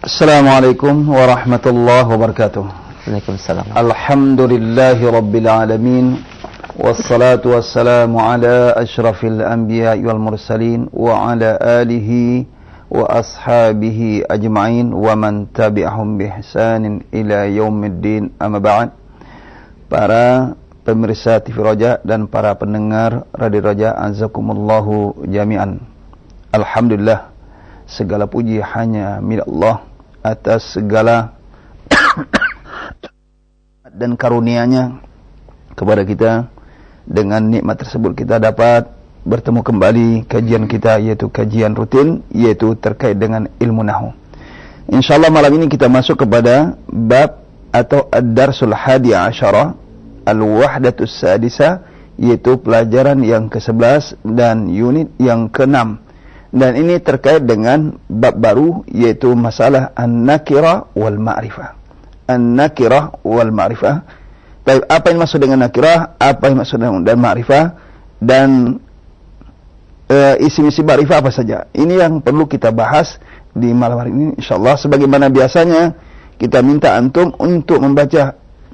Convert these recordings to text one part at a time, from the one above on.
Assalamualaikum warahmatullahi wabarakatuh. Waalaikumsalam. Alhamdulillahi rabbil alamin. Wassalatu wassalamu ala asyrafil anbiya wal mursalin wa ala alihi wa ashabihi ajma'in wa man tabi'ahum bi ihsanin ila yaumiddin. Amma ba'd. Para pemirsa TV Roja dan para pendengar Radio Roja, azakumullahu jami'an. Alhamdulillah, segala puji hanya milik Allah atas segala dan karunia-Nya kepada kita. Dengan nikmat tersebut kita dapat bertemu kembali kajian kita, yaitu kajian rutin, yaitu terkait dengan ilmu nahwu. Insyaallah malam ini kita masuk kepada bab atau ad-darsul hadi asyara al-wahdatus sadisa, yaitu pelajaran yang ke-11 dan unit yang ke-6. Dan ini terkait dengan bab baru, yaitu masalah an-nakirah wal ma'rifah. An-nakirah wal ma'rifah. Baik, apa yang maksud dengan nakirah, apa yang maksud dengan ma'rifah, dan isi-isi ma'rifah apa saja. Ini yang perlu kita bahas di malam hari ini insyaallah. Sebagaimana biasanya kita minta antum untuk membaca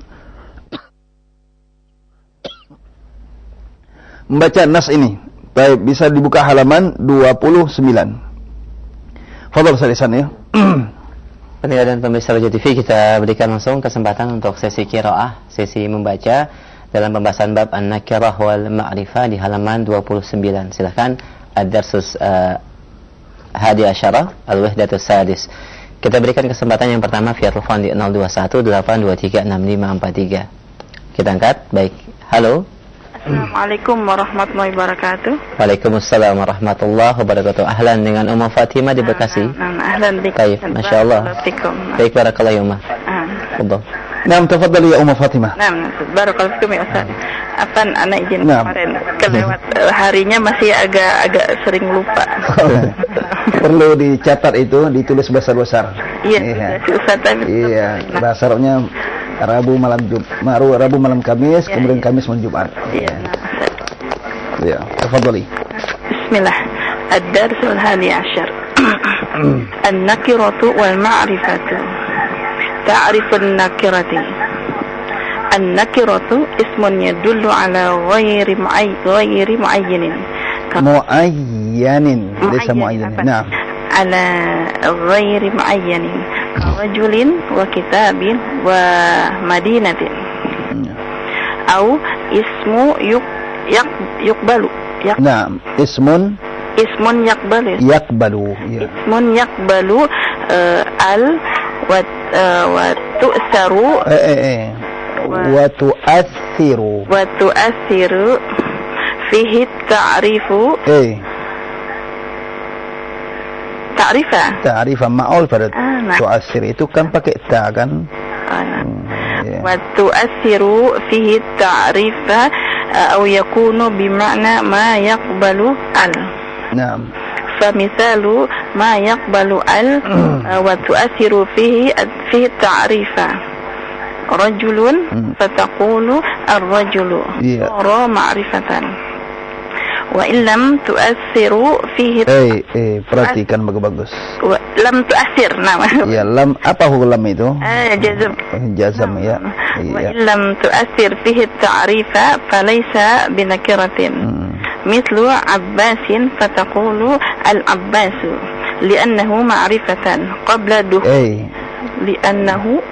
nas ini. Baik, bisa dibuka halaman 29. Fadhal Salisan ya. Pendengar dan pemirsa Roja TV, kita berikan langsung kesempatan untuk sesi qiraah, sesi membaca dalam pembahasan bab an-nakirah wal ma'rifah di halaman 29. Silakan ad-darsus hadi asyara al-wahdatus sadis. Kita berikan kesempatan yang pertama via telepon di 0218236543. Kita angkat. Baik. Halo. Assalamualaikum warahmatullahi wabarakatuh. Waalaikumsalam warahmatullahi wabarakatuh. Ahlan dengan Umma Fatimah di Bekasi. Ahlan bik. Baik, masyaallah. Baik, barakallahu ya Umma. Fadhal. Naam, tafadhali ya Umma Fatimah. Naam, barakallahu fikum ya Ustaz. Apa anak izin kemarin kelewat harinya, masih agak sering lupa. Perlu dicatat itu, ditulis besar-besar. Iya, Ustaz. Iya, bahasa Arabnya Rabu malam Kamis, kemudian Kamis malam Jumat. Iya. Ya, tafadhali. Bismillah. Ad-darsul hadi asyar. An-nakiratu wal ma'rifatu. Ta'rifun nakirati. An-nakiratu ismun yadullu ala ghairi muayyanin. Muayyanin, laysa muayyanin. Naam. Ala ghairi muayyanin. Rajulin wa kitabin wa madinatin. Au ismu yuqbalu. Naam, ismun yaqbalu. Ya. Ismun yaqbalu al wa tu'saru wa tu'athiru fihi ta'rifu. Ta'rifah ma'ul pada tu'assir itu kan pakai ta kan. Wa tu'assiru fihi ta'rifa atau yakunu bima'na ma yaqbalu al. Naam. Famisalu ma yaqbalu al wa tu'assiru fihi ta'rifa. Rajulun fataqulu ar-rajulu. Ra ma'rifatan. Wa illam tu'assiru fihi. Perhatikan bagus-bagus. Lam tu'assir nama. Ya, lam apa hukum lam itu? Jazm. Jazm ya. Wa illam tu'assir fihi ta'rifa falaysa binakiratin. Mithlu Abbasin fataqulu al-Abbasu li'annahu ma'rifatan qabla dukhul. Li'annahu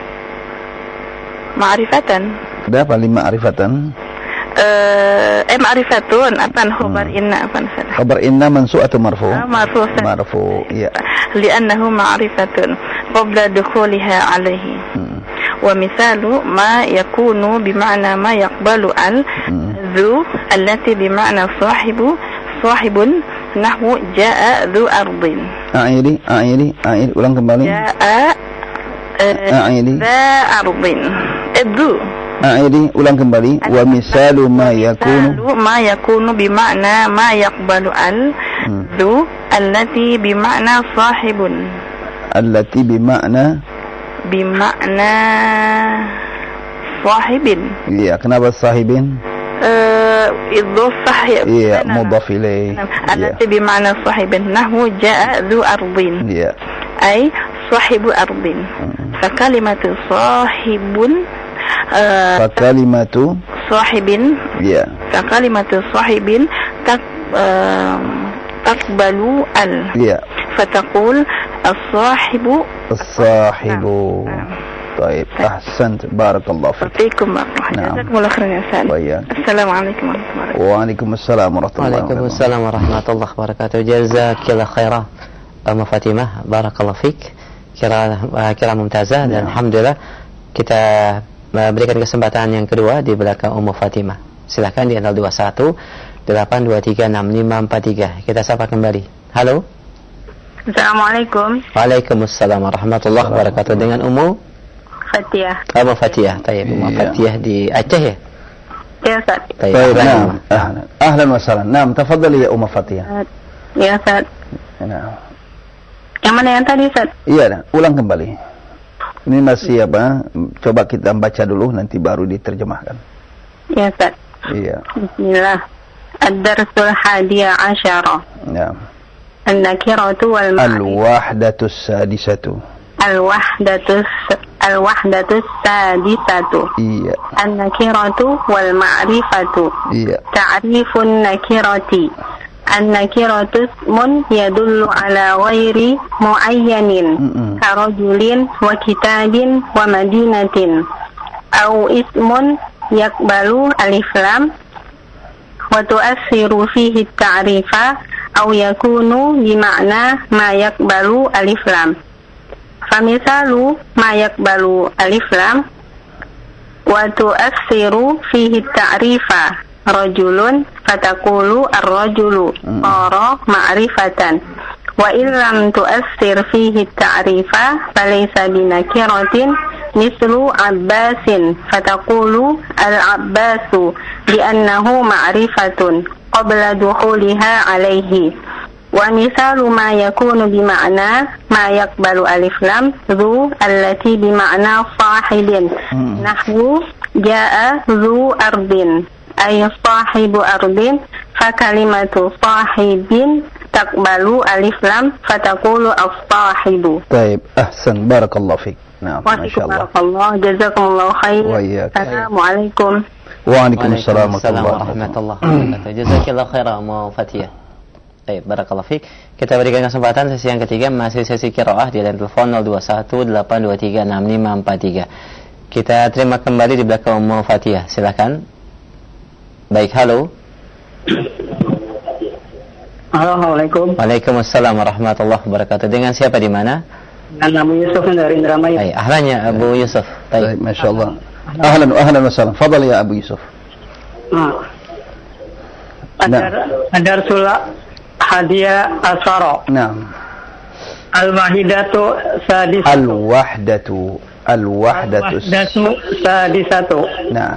ma'rifatan. Kenapa ma'rifatan? Ma'rifatun apaan khabar inna apaan sana? Khabar inna mansub atau marfu? Marfu. Iya. Li'annahu ma'rifatun qabla dukhuliha alaihi. Wa misalu ma yakunu bima'na ma yaqbalu al dhu allati bima'na sahibun nahwu jaa dhu ardin. A'idi ulang kembali. Jaa dha ardin. Dhu. A'idi ulang kembali. Wa misalu ma yakunu bima'na ma yaqbalu al dhu allati bima'na sahibun. Allati bima'na sahibin. Iya, kenapa sahibin? idhaf sahih. Iya, mudhaf ilaih. Allati bima'na sahibin nahwu jaa dhu ardin. Iya. Ay sahibu ardin. Fakalimatu sahibun Fakalimatu sahibin. ya. Fakalimatu sahibin takbalu al. Ya. Fataqul as-sahibu. As-sahibu. Baik, ahsant, barakallahu fiik. Fiikum barakallahu. Jazakumullahu khairan ya Ustaz. Assalamualaikum warahmatullahi wabarakatuh. Waalaikumsalam warahmatullahi wabarakatuh. Waalaikumsalam warahmatullahi wabarakatuh. Jazakillahu khairan. Ummu Fatimah, barakallahu fiik. Kira mumtazah dan alhamdulillah kita berikan kesempatan yang kedua di belakang Ummu Fatimah. Silakan di 021 823 6543. Kita sapa kembali. Halo. Assalamualaikum. Waalaikumsalam warahmatullahi wabarakatuh. Dengan Ummu Fatiyah. Ummu Fatiyah. Tayyib, Ummu Fatiyah di Aceh ya? Ya Ustaz. Tayyib. Ahlan wa sahlan. Naam, tafadhali ya Ummu Fatiyah. Ya Ustaz. Naam. Yang mana yang tadi Ustaz? Iya, ulang kembali. Ini masih apa? Coba kita baca dulu nanti baru diterjemahkan. Ya Ustaz. Iya. Bismillah. Ad-darsul hadiya asyara. Naam. An-nakiratu wal ma'rifatu. Al-wahdatus sadisatu. Al-wahdatus sadisatu. Iya. An-nakiratu wal ma'rifatu. Iya. Ta'rifun nakirati. An-nakiratu ismun yadullu ala ghairi muayyanin. Karajulin wa kitabin wa madinatin. Au ismun yakbalu alif lam. Wa tu'assiru fihi ta'rifa. Au yakunu bima'na ma yakbalu alif lam. Famisalu ma yakbalu alif lam wa tu'assiru fihi ta'rifa rajulun fataqulu ar-rajulu ara ma'rifatan wa illam tu'assir fihi ta'rifa falaysa binakiratin mislu abbasin fataqulu al-abbasu li'annahu ma'rifatun qabla duhuliha alaihi. Wa misalu ma yakunu bima'na ma yakbalu alif lam dhu allati bima'na sahibin nahwu jaa dhu ardin ay sahibu ardin fa kalimatu sahibin takbalu alif lam fataqulu as-sahibu. Baik, ahsan, barakallahu fiik. Naam, masyaallah. Barakallahu, jazakumullahu khair. Assalamualaikum. Waalaikumsalam warahmatullahi wabarakatuh. Jazakillahu khairan Ummu Fatiyah. Baik, barakallahu fiik. Kita berikan kesempatan sesi yang ketiga, masih sesi qiraah di line telepon 0218236543. Kita terima kembali di belakang Ummu Fatiyah. Silakan. Baik, halo. Assalamualaikum. Waalaikumsalam warahmatullahi wabarakatuh. Dengan siapa di mana? Dengan Abu Yusuf dari Indramayu. Baik, ahlan ya Abu Yusuf. Baik, masyaallah. Ahlan wa sahlan. Fadhal ya Abu Yusuf. Ad-darsul hadiya asyara. Naam. Al-wahdatu sadisatu. Naam.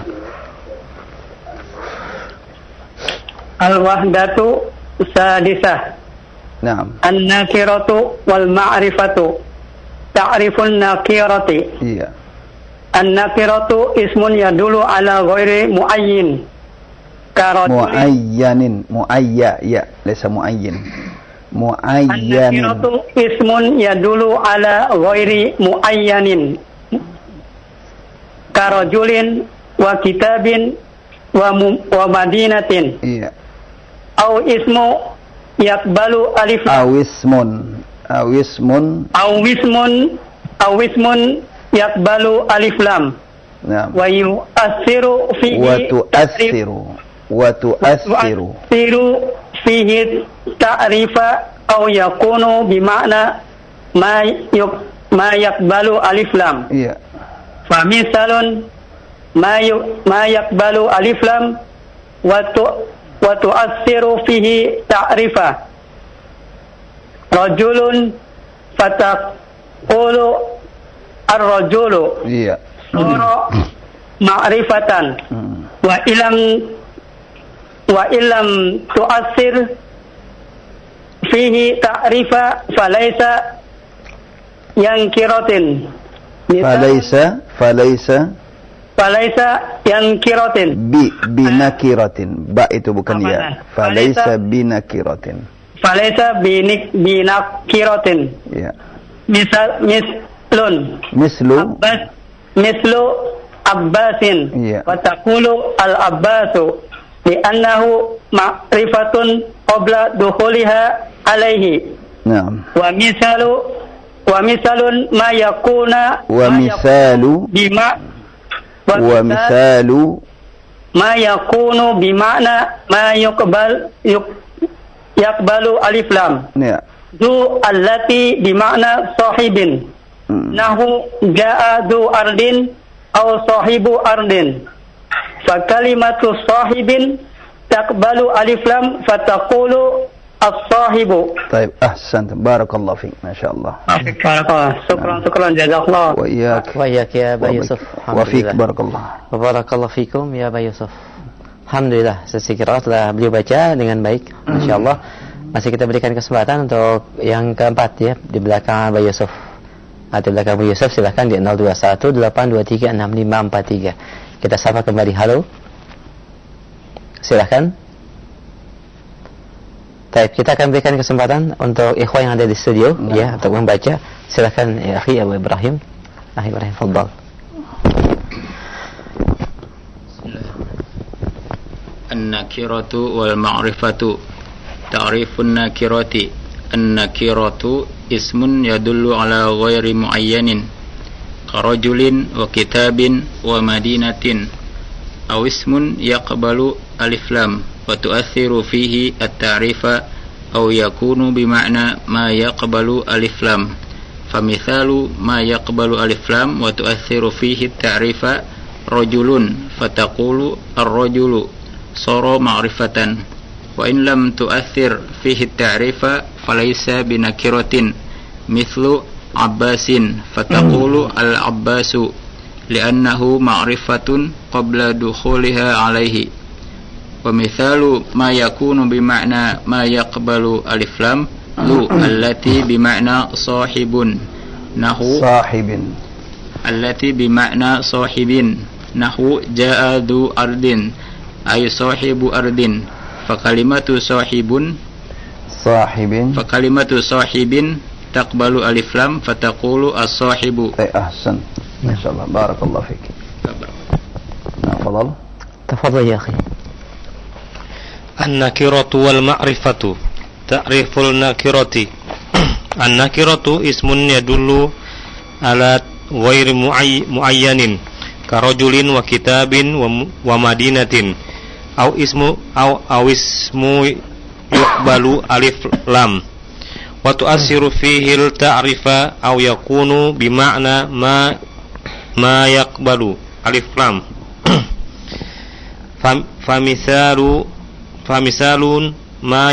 Al-wahdatu sadisah. Naam. An-nakiratu wal ma'rifatu. Ta'rifun nakirati. Iya. An-nakiratu ismun yadulu ala ghairi muayyin. Muayyanin, muayya, ya, laysa muayyin. Muayyanin. An-nakiratu ismun yadulu ala ghairi muayyanin. Karajulin wa kitabin wa madinatin. Iya. Au ismu yakbalu alif lam. Au ismun yakbalu alif lam. Naam. Wa yu'assiru fihi wa tu'assiru fihi ta'rifa au yakunu bima'na ma yakbalu alif lam. Iya. Fa misalun ma yakbalu alif lam wa tu'assiru fihi ta'rifa rajulun fataqulu ar-rajulu. Iya. Sura ma'rifatan wa ilam tu'assir fihi ta'rifa falaysa yankiratin. Falaysa yankiratin. Binakiratin. Ba itu bukan ya. Falaysa binakiratin. Falaysa binakiratin. Ya. mislu Abbasin wa taqulu al-Abbasu li'annahu ma'rifatun qabla dukhuliha alaihi. Naam. Wa misalun ma yakuna ma yakunu bima'na ma yaqbalu alif lam. Ya. Du allati bima'na sahibin. Nahu ja'a du ardin aw sahibu ardin. Fa kalimatu sahibin taqbalu alif lam fataqulu as-sahibu. Baik, ahsan. Barakallahu fiik. Masyaallah. Syukran jazakallah. Wa iyyak. Wa iyyak ya Ba Yusuf. Wa fiik barakallah. Wa barakallahu fikum ya Ba Yusuf. Alhamdulillah, sesi qiraat telah beliau baca dengan baik. Masyaallah. Masih kita berikan kesempatan untuk yang keempat ya, di belakang Ba Yusuf. Di belakang Bu Yusuf silahkan di 0218236543. Kita sapa kembali. Halo. Silahkan. Baik, kita akan berikan kesempatan untuk ikhwan yang ada di studio ya untuk membaca. Silahkan ya akhi Abu Ibrahim. Akhi Ibrahim, fadhal. An-nakiratu wal ma'rifatu. Ta'rifun nakirati. An-nakiratu ismun yadullu ala ghairi muayyanin karajulin wa kitabin wa madinatin aw ismun yaqbalu alif lam wa tu'athiru fihi at-ta'rifa aw yakunu bima'na ma yaqbalu alif lam famithalu ma yaqbalu alif lam wa tu'athiru fihi at-ta'rifa rajulun fataqulu ar-rajulu sara ma'rifatan wa in lam tu'athir fihi at-ta'rifa falaysa binakiratin mithlu Abbasin fataqulu al-Abbasu li'annahu ma'rifatun qabla dukhuliha alaihi wa mithalu ma yakunu bima'na ma yaqbalu alif lam lu allati bima'na sahibun nahu sahibin allati bima'na sahibin nahu ja'a du ardin ay sahibu ardin fakalimatu sahibin taqbalu alif lam fataqulu as-sahibu. Ahsan. Masyaallah. Barakallahu fik. Tafadhal. Tafadhal ya akhi. An-nakiratu wal ma'rifatu. Ta'riful nakirati. An-nakiratu ismun yadullu ala ghairi muayyanin karajulin wa kitabin wa madinatin aw ismu yuqbalu alif lam wa tu'assiru fihi al-ta'rifa aw yakunu bima'na ma yaqbalu alif lam famisalun ma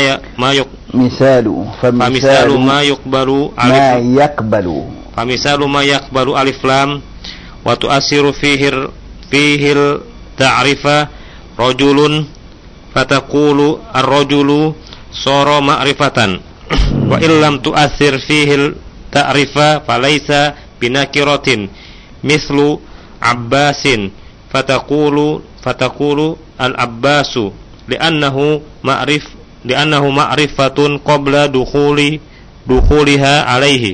yaqbalu alif lam wa tu'assiru fihi al-ta'rifa rajulun fataqulu ar-rajulu sara ma'rifatan wa illam tu'athir fihi ta'rifa falaysa binakiratin mislu Abbasin fataqulu al-Abbasu li'annahu ma'rifatun qabla dukhuliha alaihi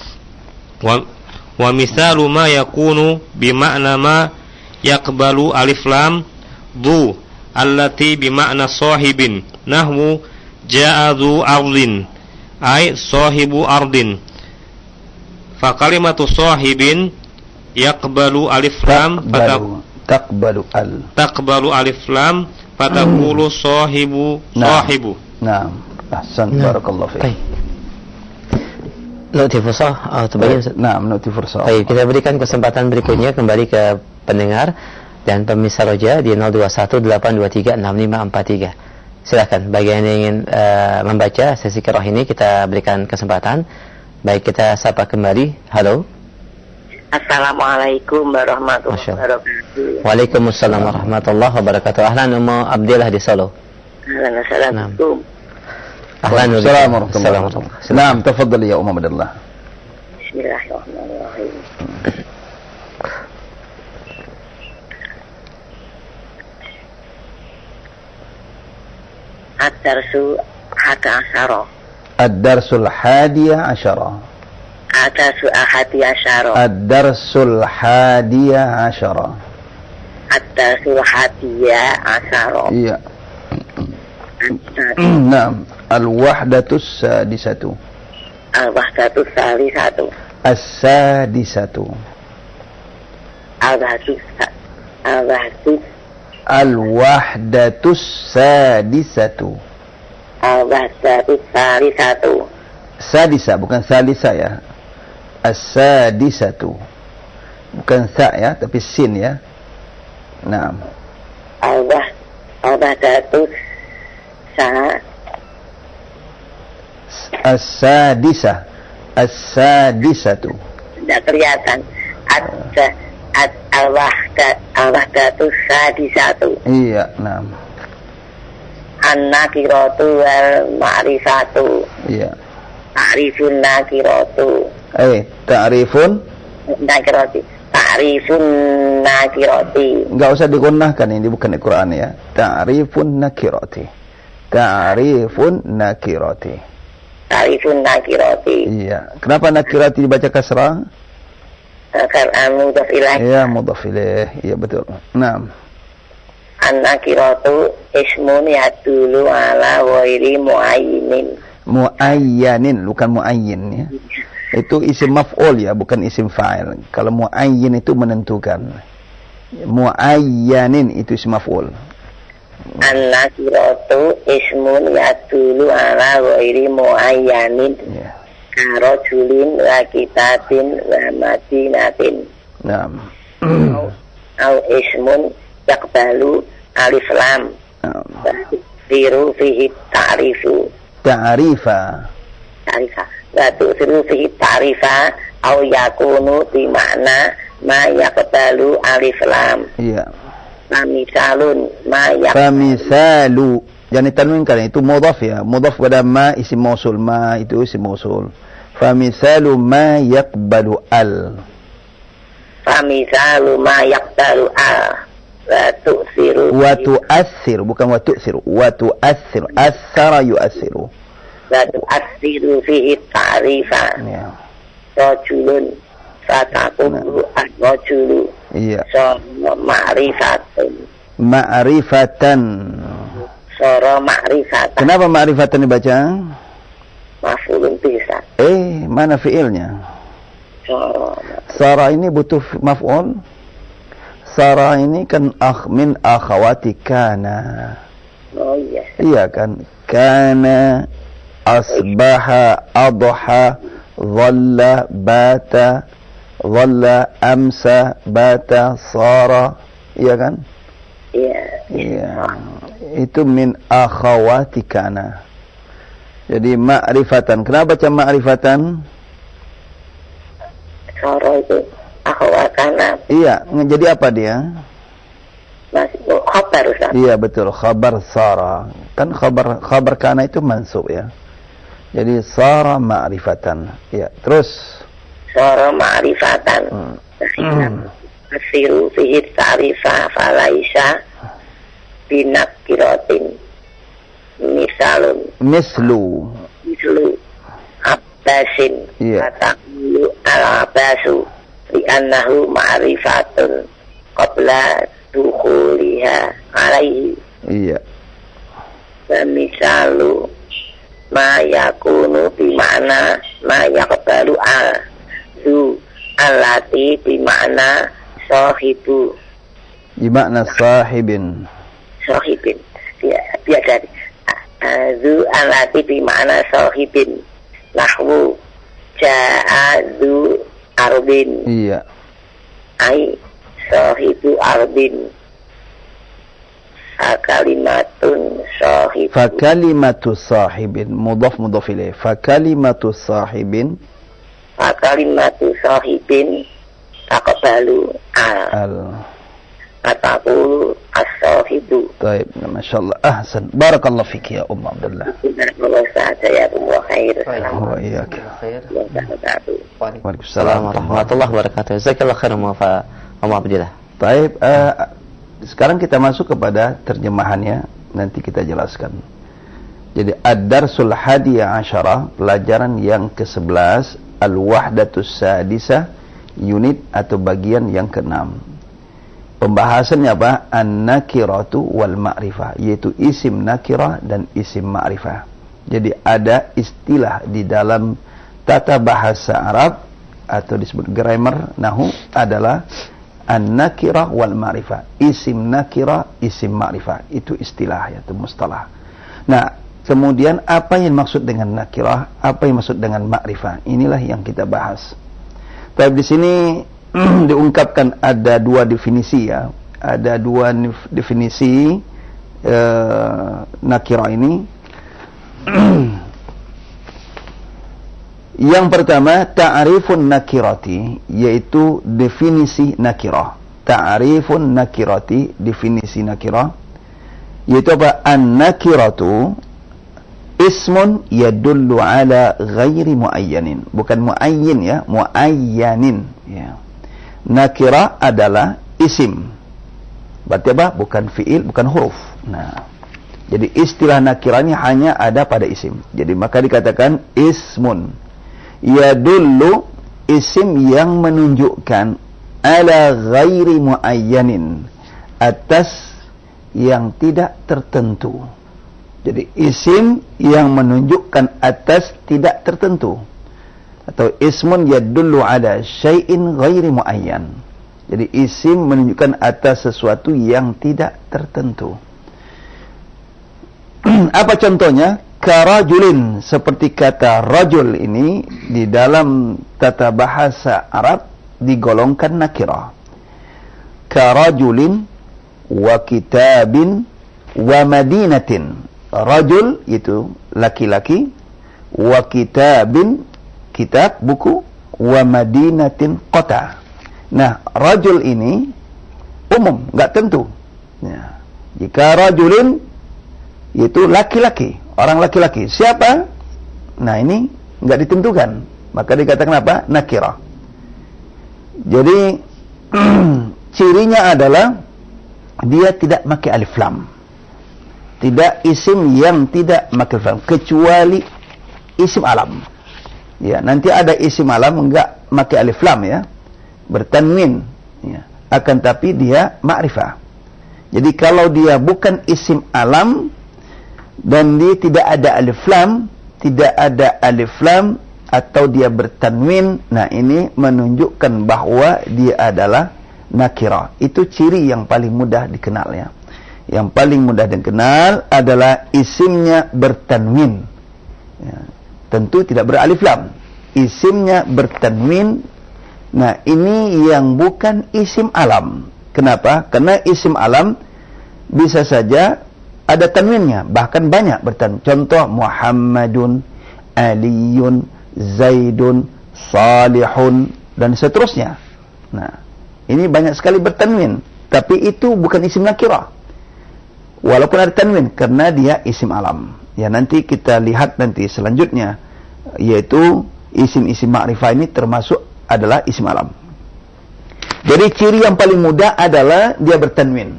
wa misalu ma yakunu bima'na ma yaqbalu alif lam du allati bima'na sahibin nahwu ja'a du ardin ay sahibu ardin fa kalimatu sahibin yaqbalu alif lam taqbalu alif lam fataqulu sahibu. Naam. Ahsan. Barakallahu fiik. Nu'ti fursah atau bagian. Naam, nu'ti fursah. Baik, kita berikan kesempatan berikutnya kembali ke pendengar dan pemirsa Roja di 0218236543. Silakan bagi yang ingin membaca sesi qiraah ini kita berikan kesempatan. Baik, kita sapa kembali. Halo. Assalamualaikum warahmatullahi wabarakatuh. Waalaikumsalam warahmatullahi wabarakatuh. Ahlan Ummu Abdillah di Solo. Assalamualaikum. Ahlan warahmatullahi wabarakatuh. Naam, tafadhali ya Ummu Abdillah. Bismillahirrahmanirrahim. Ad-darsu 11. Ad-darsul 11. Ad-darsul hadi asyara. Ad-darsul hadiya asyara. Ad-darsul hadiya asyara. Iya. Naam. Al-wahdatus sadisatu. Al-wahdatus salisatu. As-sadisatu. Al-wahdatus sadisatu. Al-wahdatus salisatu. Sadisa bukan salisa ya. As-sadisatu. Bukan sa ya, tapi sin ya. Naam. Al-wahdatus as-sadisa. As-sadisatu. Tidak kelihatan. Al-wahdatus sadisatu. Iya, naam. An-nakiratu wal ma'rifatu. Iya. Ta'rifun nakiratu. Ta'rifun nakirati. Ta'rifun nakirati. Enggak usah digunakan, ini bukan Al-Quran ya. Ta'rifun nakirati. Ta'rifun nakirati. Ta'rifun nakirati. Iya. Kenapa nakirati dibaca kasrah? Karena mudhaf ilaih. Iya, mudhaf ilaih. Iya, betul. Naam. An-nakiratu ismun yadulu ala ghairi muayyinin. Muayyanin, bukan muayyin ya. Itu isim maf'ul ya, bukan isim fa'il. Kalau muayyin itu menentukan. Muayyanin itu isim maf'ul. An-nakiratu ismun yadulu ala ghairi muayyanin. Ya. Karojulin wa kitabin wa madinatin. Naam. Au ismun yaqbalu alif lam. Tiru fihi ta'rifu. Ta'rifa. Wa tu'siru fihi ta'rifa au yakunu di makna ma yaqbalu alif lam. Iya. Famisalun ma Famisalu. Jangan ditanwinkan, itu mudhaf ya. Mudhaf pada ma isim mausul. Ma itu isim mausul. Famisalu ma yaqbalu al. Famisalu ma yaqbalu al. Wa tu'siru. Wa tu'assir, bukan wa tu'siru. Wa tu'assir. Assara yu'assiru. Wa tu'assiru fihi ta'rifa. Ya. Rajulun fatakulu ar-rajulu. Iya. So ma'rifatun. Ma'rifatan. Soro ma'rifatan. Kenapa ma'rifatan dibaca? Maf'ulun bisa. Mana fi'ilnya? Soro. Sara ini butuh maf'ul. Sara ini kan min akhawati kana. Oh iya. Iya kan? Kana, asbaha, adha, dhalla, bata, dhalla, amsa, bata, sara. Iya kan? Iya. Iya. Itu min akhawati kana. Jadi ma'rifatan. Kenapa baca ma'rifatan? Soro itu akhwatana. Iya, jadi apa dia? Masih khabar Ustaz. Iya betul, khabar sara. Kan khabar kana itu mansub ya. Jadi sara ma'rifatan. Ya, terus Soro ma'rifatan. Asiru fihi ta'rifa falaisa binakiratin. Mislu Abbasin. Iya. Ataqulu al-Abbasu li'annahu ma'rifatun qabla dukhuliha alaihi. iya. Misalu ma yakunu bima'na ma yaqbalu al-zu allati bima'na sahibu. Bima'na sahibin. Sahibin. Biasa zu allati bima'na sahibin. Nahwu ja'a zu arbin. Iya. Ai sahibu arbin. Fakalimatun sahib. Fakalimatu sahibin. Mudhaf ilaih. Fakalimatu sahibin. Fakalimatu sahibin. Taqbalu al. Ataqulu as-sahibu. Baik, Masya Allah. Ahsan. Barakallah fiki ya Umma Abdullah. Barakallah saya Allah khair. Wa iyaka. Waalaikumsalam warahmatullahi wabarakatuh. Jazakallahu khairan wa Abdullah. Baik, sekarang kita masuk kepada terjemahannya. Nanti kita jelaskan. Jadi ad-darsul hadiyah asyarah, pelajaran yang ke-11, al-wahdatus sadisah, unit atau bagian yang ke-6. Pembahasannya apa? An-nakiratu wal ma'rifah, yaitu isim nakirah dan isim ma'rifah. Jadi ada istilah di dalam tata bahasa Arab atau disebut grammar nahu adalah an-nakirah wal ma'rifah. Isim nakirah, isim ma'rifah. Itu istilah, yaitu mustalah. Nah, kemudian apa yang maksud dengan nakirah, apa yang maksud dengan ma'rifah? Inilah yang kita bahas. Tapi di sini diungkapkan ada dua definisi ya. Ada dua definisi nakirah ini. Yang pertama, ta'rifun nakirati, yaitu definisi nakirah. Ta'rifun nakirati, definisi nakirah, yaitu apa? An-nakiratu ismun yadullu ala ghairi muayyanin. Bukan muayyin ya, muayyanin ya. Nakirah adalah isim. Berarti apa? Bukan fiil, bukan huruf. Nah, jadi istilah nakirah ini hanya ada pada isim. Jadi maka dikatakan ismun yadullu, isim yang menunjukkan, ala ghairi muayyanin, atas yang tidak tertentu. Jadi isim yang menunjukkan atas tidak tertentu. Atau ismun yadullu ala syai'in ghairi muayyan. Jadi isim menunjukkan atas sesuatu yang tidak tertentu. Apa contohnya? Karajulin, seperti kata rajul ini di dalam tata bahasa Arab digolongkan nakirah. Karajulin wa kitabin wa madinatin. Rajul itu laki-laki, wa kitabin kitab, buku, wa madinatin kota. Nah, rajul ini umum, enggak tentu. Ya. Jika rajulin itu laki-laki, orang laki-laki. Siapa? Nah, ini enggak ditentukan. Maka dikatakan apa? Nakirah. Jadi cirinya adalah dia tidak pakai alif lam. Tidak isim yang tidak pakai alif lam, kecuali isim alam. Ya, nanti ada isim alam enggak pakai alif lam ya, bertanwin ya. Akan tapi dia ma'rifah. Jadi kalau dia bukan isim alam dan dia tidak ada alif lam, tidak ada alif lam atau dia bertanwin, nah ini menunjukkan bahwa dia adalah nakirah. Itu ciri yang paling mudah dikenal ya. Yang paling mudah dikenal adalah isimnya bertanwin ya. Tentu tidak beralif lam, isimnya bertanwin. Nah, ini yang bukan isim alam. Kenapa? Karena isim alam bisa saja ada tanwinnya, bahkan banyak bertanwin. Contoh Muhammadun, Aliyun, Zaidun, Salihun, dan seterusnya. Nah, ini banyak sekali bertanwin, tapi itu bukan isim nakirah. Walaupun ada tanwin, karena dia isim alam. Ya, nanti kita lihat nanti selanjutnya, yaitu isim-isim ma'rifah ini termasuk adalah isim alam. Jadi ciri yang paling mudah adalah dia bertanwin.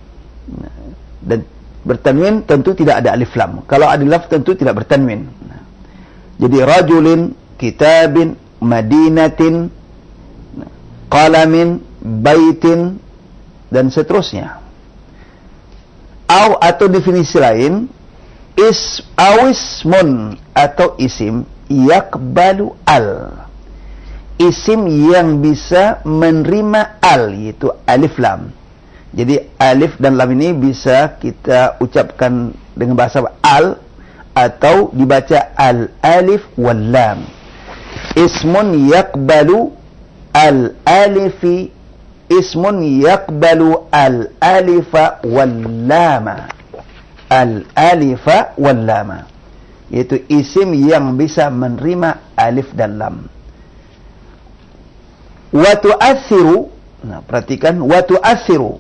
Dan bertanwin tentu tidak ada alif lam. Kalau ada alif tentu tidak bertanwin. Jadi rajulin, kitabin, madinatin, qalamin, baitin, dan seterusnya. Atau definisi lain, ismun atau isim yakbalu al, isim yang bisa menerima al, yaitu alif lam. Jadi alif dan lam ini bisa kita ucapkan dengan bahasa al atau dibaca al alif wal lam. Ismun yakbalu al alifi, ismun yakbalu al alifa wal lama. Al alifa wal lama, yaitu isim yang bisa menerima alif dan lam. Wa tu'athiru, nah perhatikan, wa tu'athiru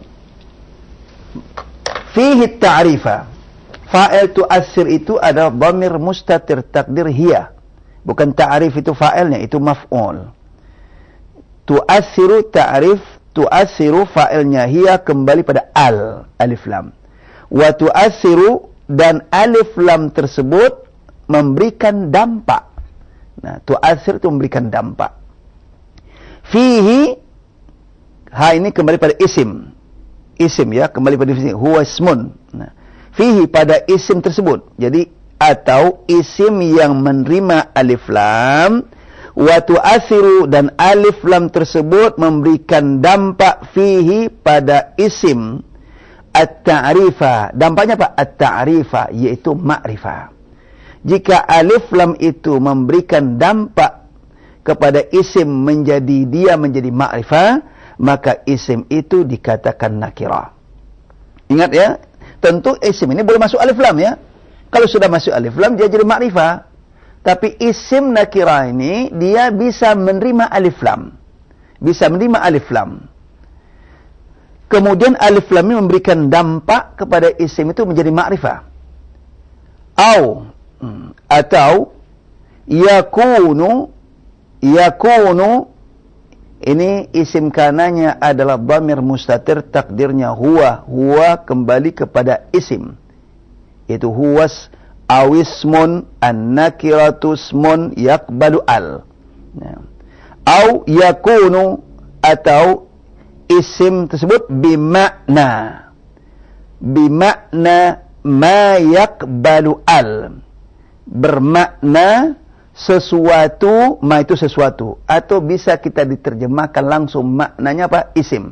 fihi ta'rifa. Fa'il tu'athir itu adalah dhamir mustatir takdir hiya, bukan ta'rif itu fa'ilnya, itu maf'ul. Tu'athiru ta'rif, tu'athiru fa'ilnya, hiya kembali pada al, alif lam. Wa tu'athiru, dan alif lam tersebut memberikan dampak Nah, tu'athir itu memberikan dampak. Fihi, ini kembali pada isim. Isim ya, kembali pada isim. Huwa ismun. Nah, fihi pada isim tersebut. Jadi, atau isim yang menerima alif lam, wa tu'athiru, dan alif lam tersebut memberikan dampak fihi pada isim at-ta'rifa. Dampaknya apa? At-ta'rifa, yaitu ma'rifah. Jika alif lam itu memberikan dampak kepada isim dia menjadi ma'rifah, maka isim itu dikatakan nakirah. Ingat ya, tentu isim ini boleh masuk alif lam ya. Kalau sudah masuk alif lam, dia jadi ma'rifah. Tapi isim nakirah ini, dia bisa menerima alif lam. Bisa menerima alif lam. Kemudian alif lam ini memberikan dampak kepada isim itu menjadi ma'rifah. Atau yakunu, ini isim kananya adalah dhamir mustatir, takdirnya huwa kembali kepada isim. Itu huwas awismun an-nakiratusmun yakbalu al. Au yakunu, atau isim tersebut bimakna ma yakbalu al, bermakna sesuatu, ma itu sesuatu, atau bisa kita diterjemahkan langsung maknanya apa? Isim.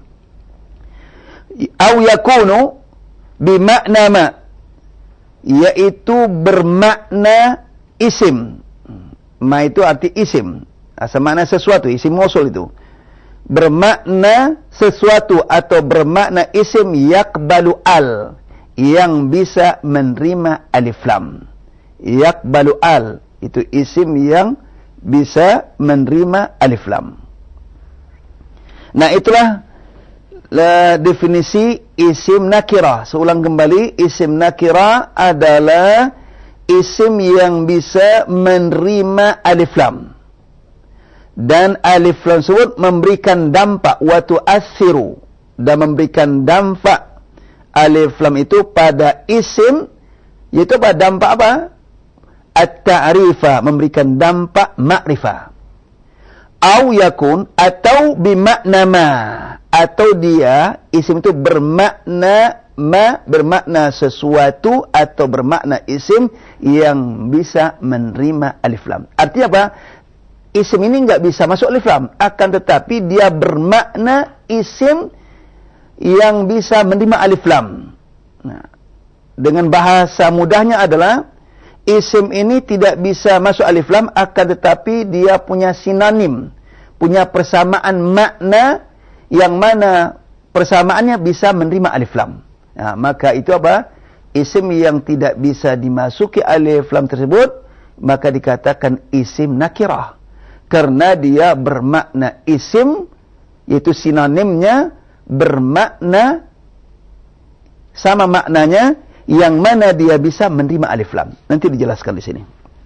Au yakunu bimakna ma, yaitu bermakna isim. Ma itu arti isim, asal makna sesuatu, isim mausul itu. Bermakna sesuatu atau bermakna isim yakbalu al, yang bisa menerima alif lam. Yakbalu al, itu isim yang bisa menerima alif lam. Nah, itulah definisi isim nakirah. Seulang kembali, isim nakirah adalah isim yang bisa menerima alif lam. Dan alif lam tersebut memberikan dampak, wa tu'athiru, dan memberikan dampak alif lam itu pada isim, yaitu pada dampak apa? At-ta'rifa, memberikan dampak ma'rifah. Au yakun, atau bimakna ma, atau dia isim itu bermakna ma, bermakna sesuatu, atau bermakna isim yang bisa menerima alif lam. Artinya apa? Isim ini enggak bisa masuk alif lam, akan tetapi dia bermakna isim yang bisa menerima alif lam. Nah, dengan bahasa mudahnya adalah isim ini tidak bisa masuk alif lam, akan tetapi dia punya sinonim, punya persamaan makna, yang mana persamaannya bisa menerima alif lam. Nah, maka itu apa? Isim yang tidak bisa dimasuki alif lam tersebut, maka dikatakan isim nakirah. Karena dia bermakna isim, yaitu sinonimnya bermakna sama maknanya, yang mana dia bisa menerima alif lam. Nanti dijelaskan di sini.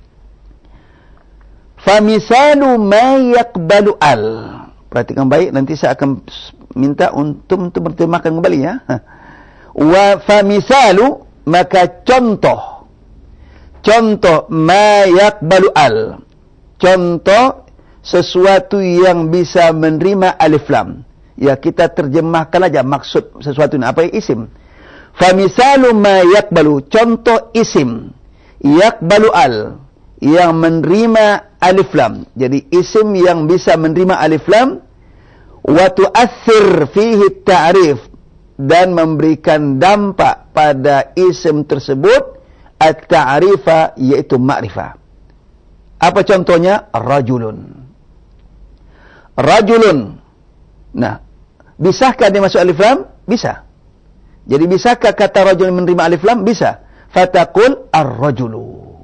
Famisalu ma yakbalu al. Perhatikan baik, nanti saya akan minta untuk berterjemahkan kembali ya. Wa famisalu, maka contoh ma yakbalu al. Contoh sesuatu yang bisa menerima alif lam. Ya, kita terjemahkan aja maksud sesuatu ini. Apa isim? Famisalu ma yakbalu, contoh isim yakbalu al, yang menerima alif lam. Jadi isim yang bisa menerima alif lam, wa tu'athir fihi ta'rif, dan memberikan dampak pada isim tersebut at-ta'rifa, yaitu ma'rifah. Apa contohnya? Rajulun. Nah, bisakah dia masuk alif lam? Bisa. Jadi bisakah kata rajul menerima alif lam? Bisa. Fataqul ar-rajulu.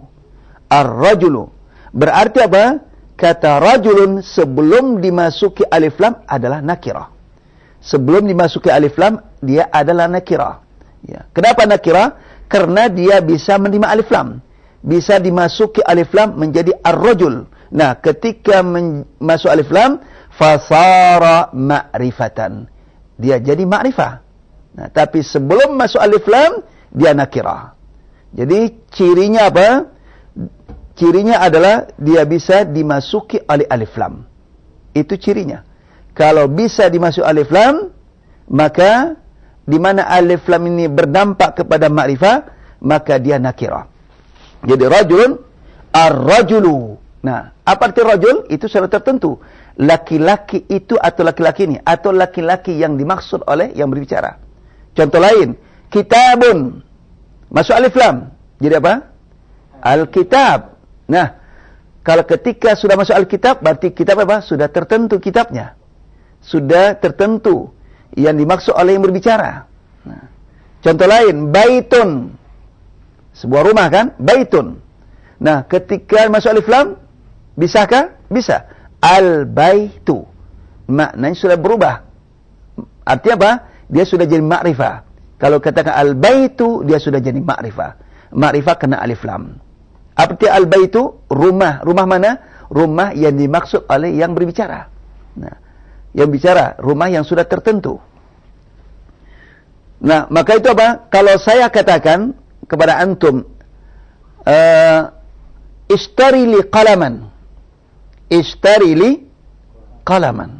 Berarti apa? Kata rajulun sebelum dimasuki alif lam adalah nakirah. Sebelum dimasuki alif lam, dia adalah nakirah. Ya. Kenapa nakirah? Karena dia bisa menerima alif lam. Bisa dimasuki alif lam menjadi ar-rajul. Nah, ketika masuk alif lam, fasara ma'rifatan. Dia jadi ma'rifah. Nah, tapi sebelum masuk alif lam, dia nakirah. Jadi cirinya apa? cirinya adalah dia bisa dimasuki oleh alif lam. Itu cirinya. Kalau bisa dimasuki alif lam, maka di mana alif lam ini berdampak kepada ma'rifah, maka dia nakirah. Jadi rajulun, ar-rajulu. Nah, apa arti rajul? Itu sudah tertentu. Laki-laki itu atau laki-laki ini, atau laki-laki yang dimaksud oleh yang berbicara. Contoh lain, kitabun. Masuk alif lam. Jadi apa? Al-kitab. Nah, kalau ketika sudah masuk Alkitab, berarti kitab apa? Sudah tertentu kitabnya. Sudah tertentu yang dimaksud oleh yang berbicara. Nah, contoh lain, baitun. Sebuah rumah kan? Baitun. Nah, ketika masuk alif lam, bisakah? Bisa. Al-baitu. Maknanya sudah berubah. Artinya apa? Dia sudah jadi ma'rifah. Kalau katakan al-baitu, dia sudah jadi ma'rifah. Ma'rifah kena alif lam. Arti al-baitu, rumah. Rumah mana? Rumah yang dimaksud oleh yang berbicara. Nah, yang bicara, rumah yang sudah tertentu. Nah, maka itu apa? Kalau saya katakan kepada antum, ishtari li qalaman. Ishtari li qalaman.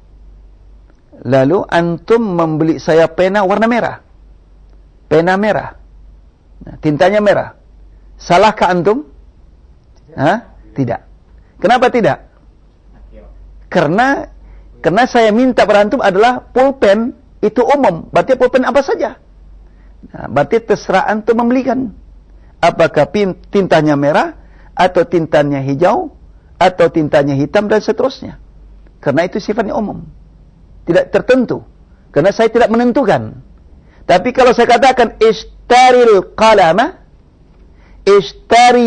Lalu antum membeli saya pena warna merah. Pena merah. Nah, tintanya merah. Salahkah antum? Tidak. Kenapa tidak? Karena saya minta pada antum adalah pulpen itu umum. Berarti pulpen apa saja. Nah, berarti terserah antum membelikan. Apakah tintanya merah, atau tintanya hijau, atau tintanya hitam, dan seterusnya. Karena itu sifatnya umum. Tidak tertentu. Karena saya tidak menentukan. Tapi kalau saya katakan ishtaril qalama, ishtari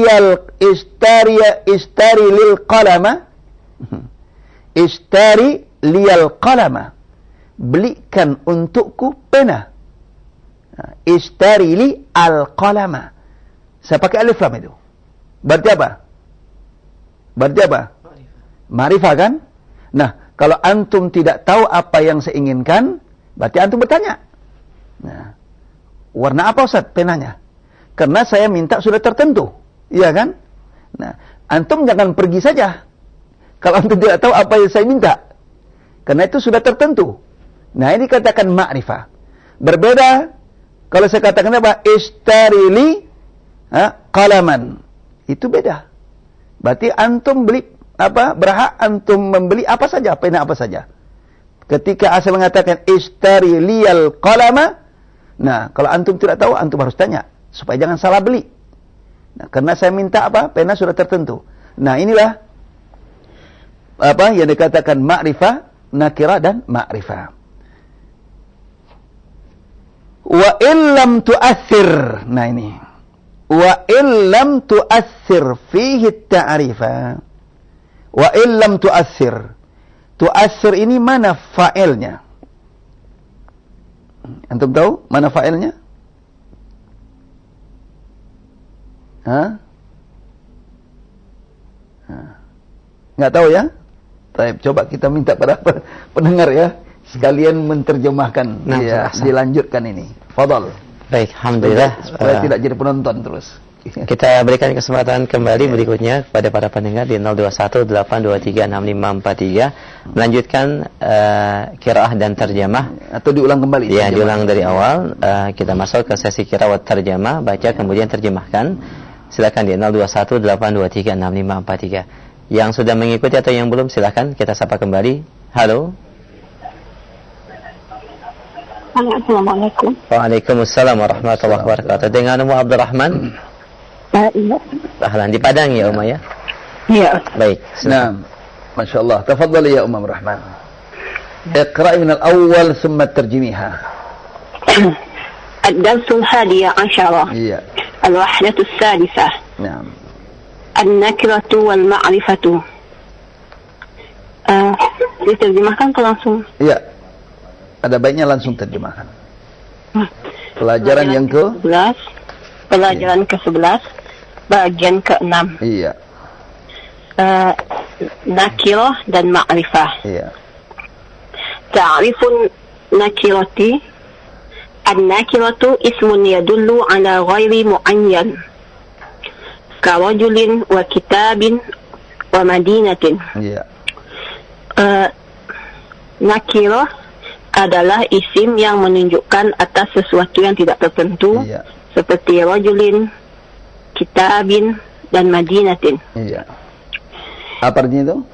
lil qalama, ishtari liyal qalama, belikan untukku pena. Ishtari li al qalama. Saya pakai alif lam itu. Berarti apa? Berarti apa? Ma'rifah kan? Nah, kalau antum tidak tahu apa yang saya inginkan, berarti antum bertanya. Nah, warna apa Ustaz penanya? Karena saya minta sudah tertentu, iya kan? Nah, antum jangan pergi saja kalau antum tidak tahu apa yang saya minta, karena itu sudah tertentu. Nah, ini katakan ma'rifah. Berbeda kalau saya katakan apa? Ishtarili qalaman. Itu beda. Berarti antum beli apa? Berhak antum membeli apa saja, pena apa saja. Ketika asal mengatakan ishtari liyal qalama, nah, kalau antum tidak tahu, antum harus tanya supaya jangan salah beli. Nah, karena saya minta apa? Pena sudah tertentu. Nah, inilah apa yang dikatakan ma'rifah, nakirah, dan ma'rifah. Wa illam tu'athir. Nah, ini. Wa illam tu'athir fihi ta'rifah. Wa illam tu'athir. Tu'athir ini mana fa'ilnya? Antum tahu mana fa'ilnya? Nggak tahu ya? Baik, coba kita minta pada pendengar ya, sekalian menterjemahkan, ya, dilanjutkan ini. Fadal. Baik, alhamdulillah. Supaya tidak jadi penonton terus. Kita berikan kesempatan kembali berikutnya kepada para pendengar di 0218236543 melanjutkan qiraah dan terjemah, atau diulang kembali. Ya, diulang dari awal. Kita masuk ke sesi qiraah terjemah, baca kemudian terjemahkan. Silakan di 0218236543. Yang sudah mengikuti atau yang belum, silakan kita sapa kembali. Halo. Assalamualaikum. Waalaikumsalam warahmatullahi wabarakatuh. Dengan Umu Abdurrahman? Iya. Ahlan, di Padang ya, Uma ya? Iya. Baik. Nah, Masya Allah. Tafadhali ya Umu Abdurrahman. Iqra'i min al-awwal thumma tarjimiha. الدرس الحادي عشر. Iya. الوحدة الثالثة. Naam. النكرة والمعرفة. Diterjemahkan atau langsung? Iya. Ada baiknya langsung terjemahkan. Pelajaran yang ke-11. Pelajaran ke-11. Bagian ke-6. Iya. Nakirah dan ma'rifah. Iya. Ta'rifun nakirati. النكرة اسم يدل على غير معين Karajulin wa kitabin wa madinatin. Iya. Nakirah adalah isim yang menunjukkan atas sesuatu yang tidak tertentu, Iya. seperti rajulin, kitabin, dan madinatin. Iya. Apa artinya itu?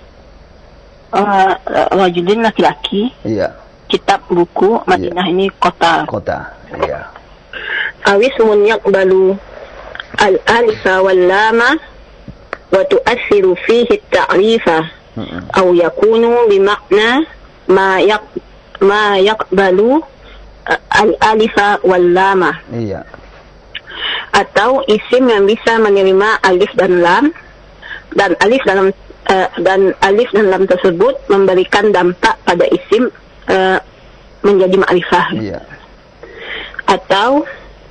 Rajulin laki-laki, Iya. kitab buku, Madinah ini kota. Kota. Iya. Awis yaqbalu al-alifa wal lama wa tu'assiru fihi at-ta'rifa aw yakunu bimakna ma yaqbalu al-alifa wal lama. Iya. Atau isim yang bisa menerima alif dan lam, dan alif dan lam tersebut memberikan dampak pada isim menjadi ma'rifah. Iya. Atau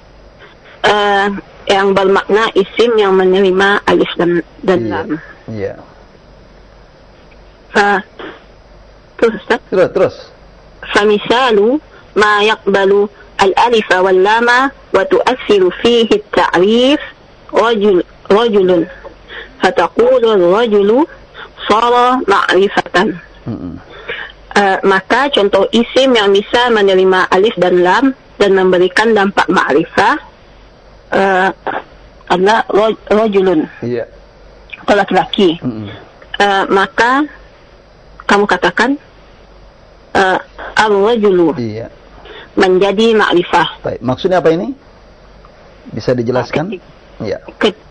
yang bermakna isim yang menerima alif dan lam. Iya. Terus Ustaz? Terus. Famisalu ma yaqbalu al-alifa wal lama wa tu'assiru fihi at-ta'rif rajulun fataqulu ar-rajulu sara ma'rifatan. Maka contoh isim yang bisa menerima alif dan lam dan memberikan dampak ma'rifah adalah rajulun. Iya. Atau laki-laki. Maka kamu katakan ar-rajulu. Iya. Menjadi ma'rifah. Baik, maksudnya apa ini? Bisa dijelaskan? Iya.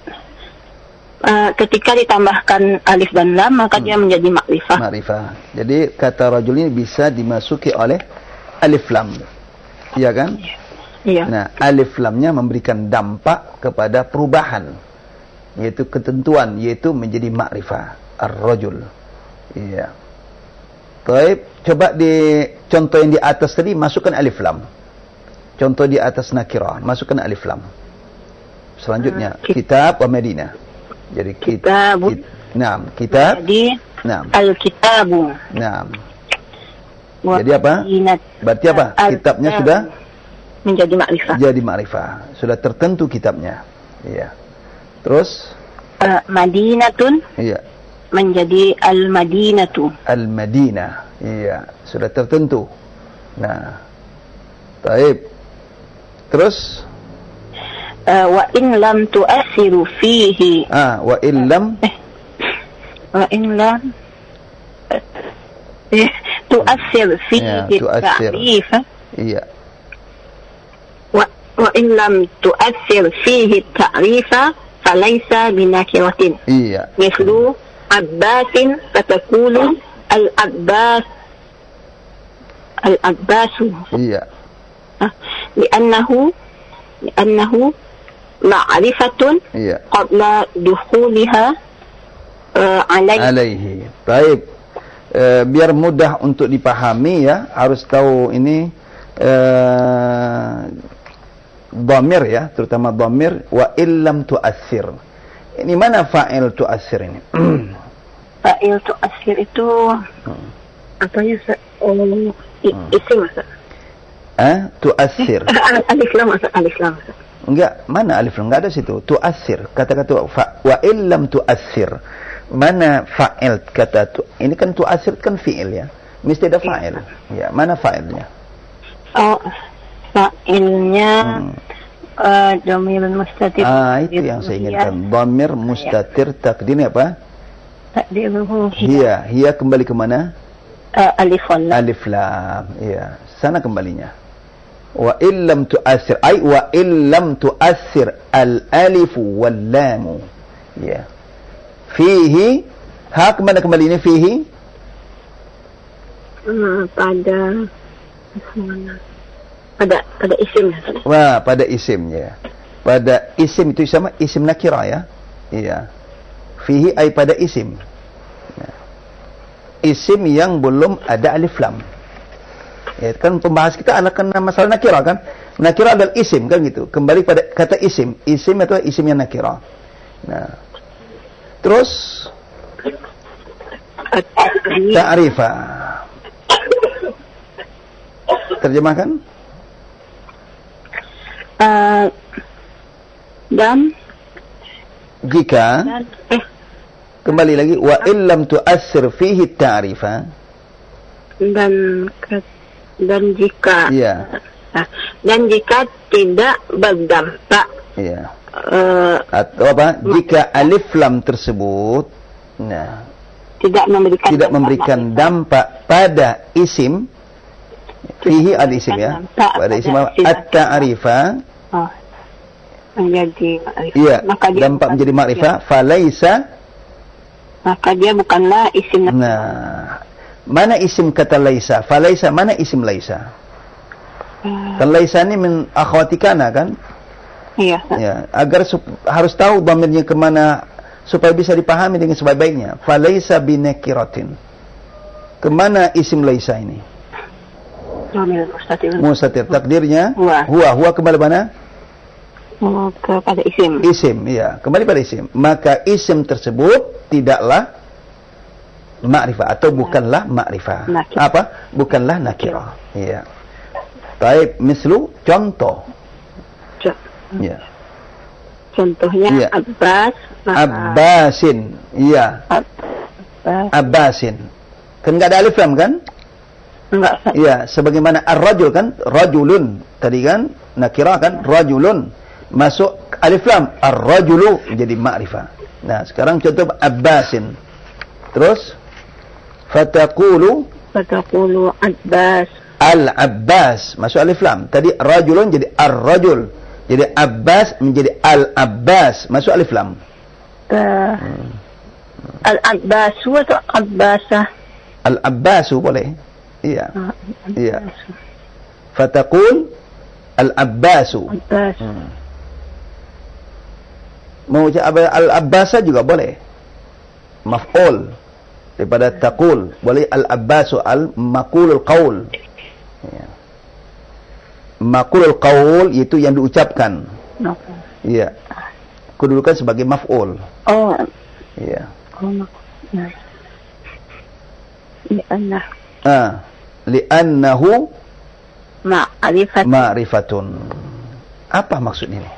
Ketika ditambahkan alif dan lam, maka dia menjadi ma'rifah. Ma'rifah. Jadi kata rajul ini bisa dimasuki oleh alif lam. Iya kan? Iya. Nah, alif lamnya memberikan dampak kepada perubahan, yaitu ketentuan, yaitu menjadi ma'rifah. Ar-rajul. Iya. Baik, coba di contoh yang di atas tadi masukkan alif lam. Contoh di atas nakirah, masukkan alif lam. Selanjutnya kitab wa Madinah. Jadi kitab. Naam, kitab. Jadi naam. Al-kitabu. Naam. Jadi apa? Berarti apa? Kitabnya sudah menjadi ma'rifah. Jadi ma'rifah. Sudah tertentu kitabnya. Iya. Terus Madinatun. Iya. Menjadi al-Madinatu. Al-Madinah. Iya, sudah tertentu. Nah. Baik. Terus wa in lam tu'assiru fihi. Wa in lam tu'assir fihi ta'rif. Iya. Wa in lam tu'assir fihi ta'rifa falaysa binakiratin. Iya. Mislu Abbasin fatakulu al-Abbasu. Iya. Li'annahu ma'rifatun qabla dukhuliha alaihi. Baik. Biar mudah untuk dipahami ya, harus tahu ini dhamir ya, terutama dhamir wa illam tu'assir. Ini mana fa'il tu'assir ini? Fa'il tu'assir itu apa ya? Isim Ustaz. Tu'assir. Alif lam Ustaz, alif lam. Enggak, mana alif lam? Enggak ada situ. Tu'assir. Kata-kata wa illam tu'assir. Mana fa'il kata tu? Ini kan tu'assir kan fi'il ya. Mesti ada fa'il. Ya, mana fa'ilnya? Fa'ilnya dhamirun mustatir. Itu yang saya inginkan. Dhamir mustatir takdirnya apa? Takdiruhu hiya. Hiya kembali ke mana? Alif lam. Alif lam. Iya, sana kembalinya. Wa illam tu'assir ay wa illam tu'assir al-alif wal lam. Ya. Fihi kemana kembali ini fihi? Pada isim. Wah, pada isimnya. Pada isim itu sama isim nakirah ya. Iya. Fihi ay pada isim. Nah. Isim yang belum ada alif lam. Ya, kan pembahas kita akan masalah nakirah kan? Nakirah adalah isim kan gitu. Kembali pada kata isim. Isim itu isim yang nakirah. Nah. Terus ta'rifah. Terjemahkan? jika kembali lagi wa illam tu'assir fihi ta'rifa, dan jika dan jika tidak berdampak atau apa, jika alif lam tersebut tidak memberikan dampak pada isim fihi al-isim pada isim at-ta'rifa menjadi ma'rifah, maka dia dampak menjadi ma'rifah, falaisa, maka dia bukanlah isim. Mana isim kata laisa? Falaisa, mana isim laisa? Kan laisa ini min akhwati kana kan? Iya. Agar harus tahu dhamirnya kemana supaya bisa dipahami dengan sebaik-baiknya. Falaisa binakiratin. Kemana isim laisa ini? Dhamir mustatir. Takdirnya huwa kembali mana? Kepada isim. Kembali pada isim. Maka isim tersebut tidaklah ma'rifah atau bukanlah ma'rifah. Apa? Bukanlah nakirah. Baik, mislu contoh. Contohnya Abbasin. Abbasin. Kan enggak ada alif lam kan? Enggak. Sebagaimana ar-rajul kan? Rajulun. Tadi kan nakirah kan? Rajulun. Masuk alif lam, ar-rajulu jadi ma'rifah. Nah, sekarang contoh Abbasin. Terus fataqulu Abbas. Al-Abbas masuk alif lam. Tadi rajulun jadi ar-rajul. Jadi Abbas menjadi al-Abbas masuk alif lam. Al-Abbasu atau Abbasah? Al-Abbasu boleh. Iya. Fataqul al-Abbasu. Mau al-Abbasa juga boleh. Maf'ul daripada taqul, boleh al-Abbasu al-maqulul qaul. Maqulul qaul itu yang diucapkan. Kedudukan sebagai maf'ul. Li'annahu ma'rifatun. Apa maksud ini?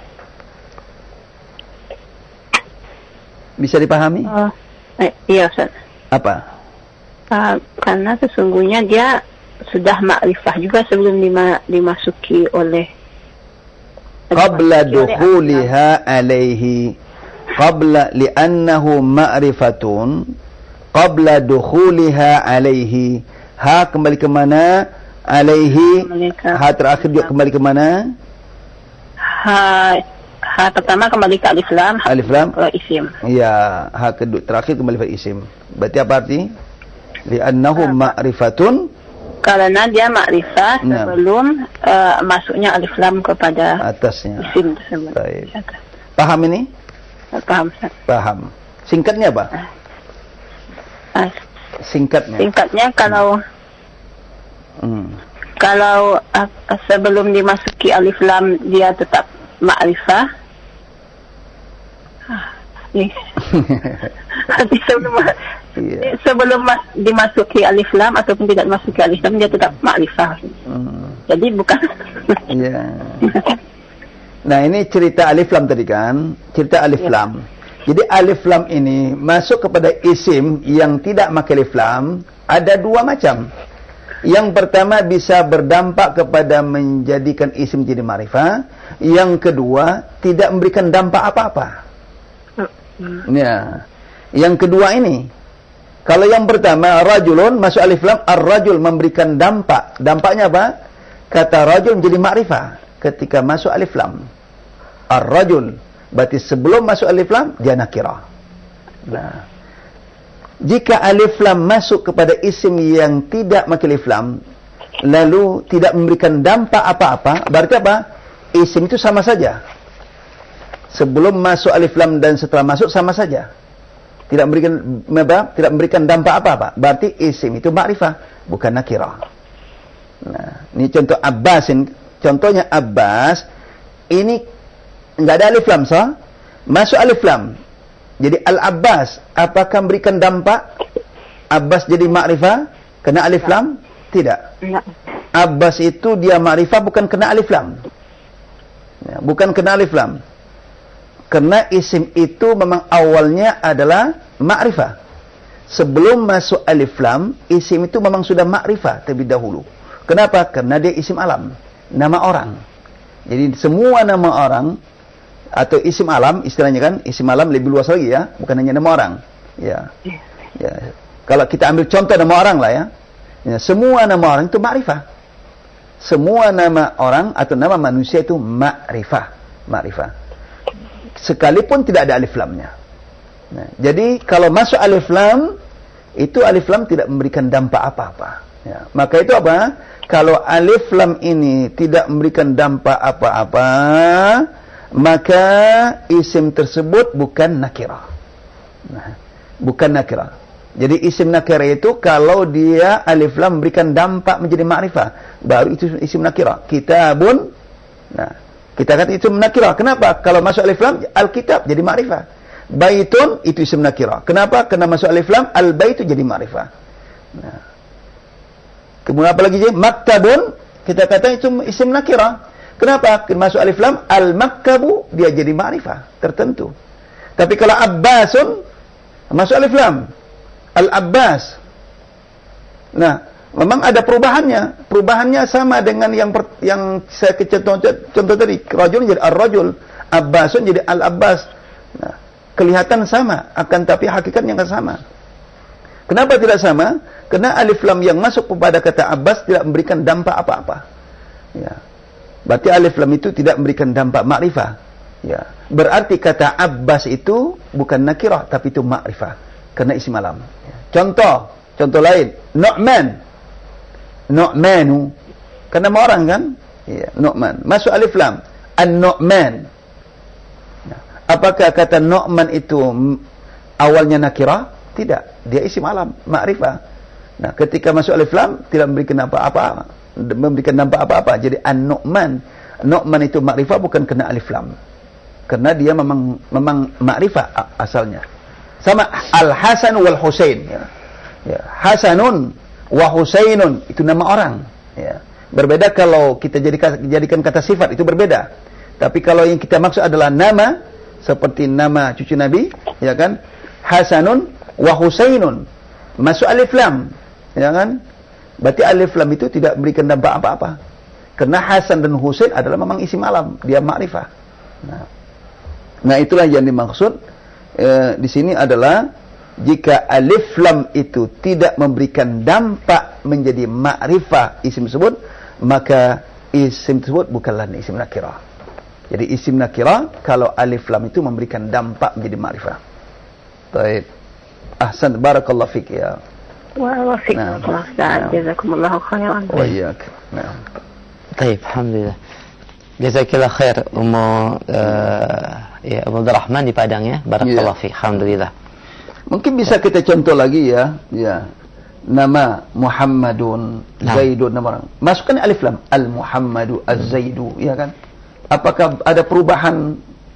Bisa dipahami? Iya, Ustaz. Apa? Karena sesungguhnya dia sudah ma'rifah juga sebelum dimasuki oleh qabla dukhuliha alaihi. Qabla li'annahu ma'rifatun qabla dukhuliha alaihi. Ha kembali ke mana? Alaihi. Ha terakhir juga kembali ke mana? Ha pertama kembali ke alif lam. Alif lam ke isim. Iya, ha kedua terakhir kembali ke isim. Berarti apa arti? Li'annahu ma'rifatun, karena dia ma'rifah sebelum masuknya alif lam kepada atasnya isim tersebut. Baik. Paham ini? Paham, Ustaz. Paham. Singkatnya apa? Singkatnya kalau sebelum dimasuki alif lam dia tetap ma'rifah. Sebelum dimasuki alif lam ataupun tidak dimasuki alif lam dia tetap ma'rifah. Jadi bukan. Nah, ini cerita alif lam tadi kan? Cerita alif lam. Jadi alif lam ini masuk kepada isim yang tidak pakai alif lam ada dua macam. Yang pertama bisa berdampak kepada menjadikan isim jadi ma'rifah. Yang kedua tidak memberikan dampak apa-apa. Yang kedua ini, kalau yang pertama rajulun masuk alif lam, ar-rajul memberikan dampak. Dampaknya apa? Kata rajul menjadi ma'rifah ketika masuk alif lam. Ar-rajul, berarti sebelum masuk alif lam dia nakirah. Nah, jika alif lam masuk kepada isim yang tidak pakai alif lam, lalu tidak memberikan dampak apa-apa, berarti apa? Isim itu sama saja. Sebelum masuk alif lam dan setelah masuk sama saja. Tidak memberikan dampak apa-apa. Berarti isim itu ma'rifah, bukan nakirah. Nah, ini contoh Abbasin. Contohnya Abbas, ini enggak ada alif lam, masuk alif lam. Jadi Al-Abbas, apakah memberikan dampak? Abbas jadi ma'rifah kena alif lam? Tidak. Abbas itu dia ma'rifah bukan kena alif lam. Bukan kena alif lam. Karena isim itu memang awalnya adalah ma'rifah. Sebelum masuk alif lam, isim itu memang sudah ma'rifah terlebih dahulu. Kenapa? Karena dia isim alam, nama orang. Jadi semua nama orang atau isim alam, istilahnya kan, isim alam lebih luas lagi ya, bukan hanya nama orang. Ya. Ya. Kalau kita ambil contoh nama orang lah ya. Ya, semua nama orang itu ma'rifah. Semua nama orang atau nama manusia itu ma'rifah. Ma'rifah. Sekalipun tidak ada alif lamnya. Nah, jadi kalau masuk alif lam, itu alif lam tidak memberikan dampak apa-apa. Ya, maka itu apa? Kalau alif lam ini tidak memberikan dampak apa-apa, maka isim tersebut bukan nakirah. Nah, bukan nakirah. Jadi isim nakirah itu kalau dia alif lam memberikan dampak menjadi ma'rifah, baru itu isim nakirah. Kitabun. Nah, kita kata isim nakirah. Kenapa? Kalau masuk alif lam, al-kitab jadi ma'rifah. Baitun itu isim nakirah. Kenapa? Karena masuk alif lam, al-baitu jadi ma'rifah. Nah. Kemudian apa lagi? Maktabun, kita kata itu isim nakirah. Kenapa? Masuk alif lam, al-maktabu dia jadi ma'rifah tertentu. Tapi kalau abbasun masuk alif lam, al-abbas. Nah, memang ada perubahannya. Perubahannya sama dengan yang saya contoh tadi. Rajul jadi ar-rajul, abbasun jadi al-abbas. Nah, kelihatan sama, akan tapi hakikatnya enggak sama. Kenapa tidak sama? Karena alif lam yang masuk kepada kata Abbas tidak memberikan dampak apa-apa. Ya. Berarti alif lam itu tidak memberikan dampak ma'rifah. Ya. Berarti kata Abbas itu bukan nakirah, tapi itu ma'rifah. Karena isim alam. Ya. Contoh lain. Nu'man. Nu'manu. Karena nama orang kan? Ya. Nu'man. Masuk alif lam. An-Nu'man. Apakah kata Nu'man itu awalnya nakirah? Tidak. Dia isim alam, ma'rifah. Nah, ketika masuk alif lam tidak memberikan dampak apa-apa. Jadi an-Nu'man. Nu'man itu ma'rifah bukan kena alif lam. Karena dia memang ma'rifah asalnya. Sama Al-Hasan wal Husain. Ya. Ya. Hasanun wa Husainun itu nama orang. Ya. Berbeda kalau kita jadikan kata sifat, itu berbeda. Tapi kalau yang kita maksud adalah nama, seperti nama cucu Nabi, ya kan? Hasanun wa Husainun. Masuk alif lam, ya kan? Berarti alif lam itu tidak memberikan dampak apa-apa. Karena Hasan dan Husain adalah memang isim alam, dia ma'rifah. Nah, itulah yang dimaksud di sini adalah jika alif lam itu tidak memberikan dampak menjadi ma'rifah isim tersebut, maka isim tersebut bukanlah isim nakirah. Jadi isim nakirah kalau alif lam itu memberikan dampak menjadi ma'rifah. Baik. Ahsan, barakallahu fik ya. Wa fikum Ustaz. Jazakumullahu khairan. Wa iyyak. Nah. Baik, alhamdulillah. Jazakillah khair Ummu ya Abu Abdurrahman di Padang ya. Barakallahu fik. Alhamdulillah. Mungkin bisa kita contoh lagi ya. Ya. Nama Muhammadun, Zaidun nama orang. Masukkan alif lam. Al-Muhammadu, Az-Zaidu, ya kan? Apakah ada perubahan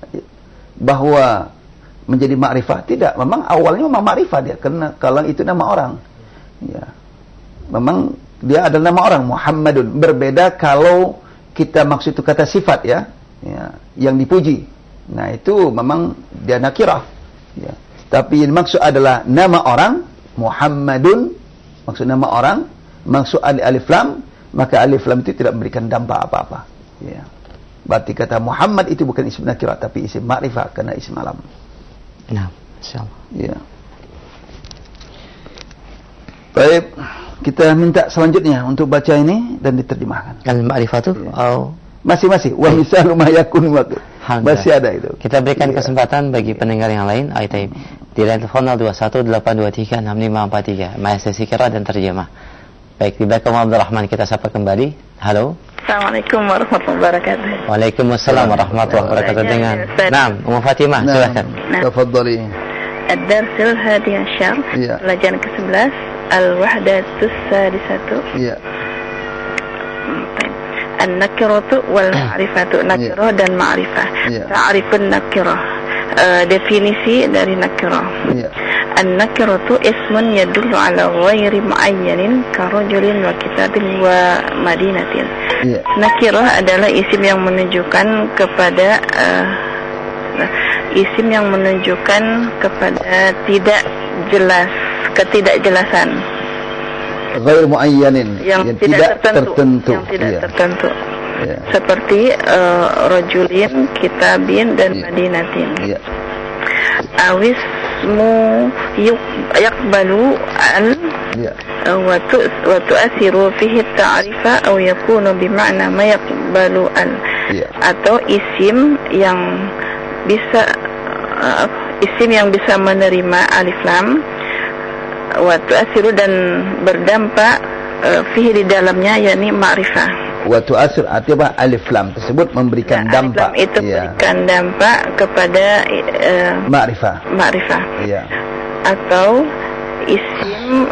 bahwa menjadi ma'rifah? Tidak, memang awalnya memang ma'rifah dia, karena kalau itu nama orang. Ya. Memang dia adalah nama orang, Muhammadun. Berbeda kalau kita maksud itu kata sifat ya, yang dipuji. Nah, itu memang dia nakirah. Ya. Tapi yang maksud adalah nama orang, Muhammadun, maksud nama orang, maksud alif lam, maka alif lam itu tidak memberikan dampak apa-apa. Ya. Berarti kata Muhammad itu bukan isim nakirah, tapi isim ma'rifah karena isim alam. Nah, insyaallah. Ya. Baik, kita minta selanjutnya untuk baca ini dan diterjemahkan. Al-ma'rifatu atau masih wa misalu ma yakun wa masih ada itu. Kita berikan kesempatan bagi pendengar yang lain. Ayo di line telepon 0218236543. Maya sesi kira dan terjemah. Baik, di belakang Abdurrahman kita sapa kembali. Halo. Assalamualaikum warahmatullahi wabarakatuh. Waalaikumsalam warahmatullahi wabarakatuh. Dengan Naam, Ummu Fatimah, silakan. Tafadhali. Ad-Darsul Hadi Asyar, pelajaran ke-11, Al-Wahdatus Sadisatu. Iya. An-nakiratu wal ma'rifatu, nakirah dan ma'rifah. Ta'rifun nakirah. Definisi dari nakirah. An-nakiratu ismun yadullu ala ghairi muayyanin karajulin wa kitabin wa madinatin. Nakirah adalah isim yang menunjukkan kepada isim yang menunjukkan kepada ketidakjelasan. Ghair muayyanin, yang tidak tertentu. Yang tidak tertentu. Ya. Seperti rajulin, kitabin, dan madinatin. Ya. Awismu yaqbalu al wa tu'athiru fihi ta'rifa aw yakunu bima'na ma yaqbalu al. Atau isim yang bisa menerima alif lam wa tu'athiru dan berdampak fihi di dalamnya, yakni ma'rifah. Wa tu'athir artinya alif lam tersebut memberikan dampak. Alif lam itu memberikan dampak kepada ma'rifah. Iya. Atau isim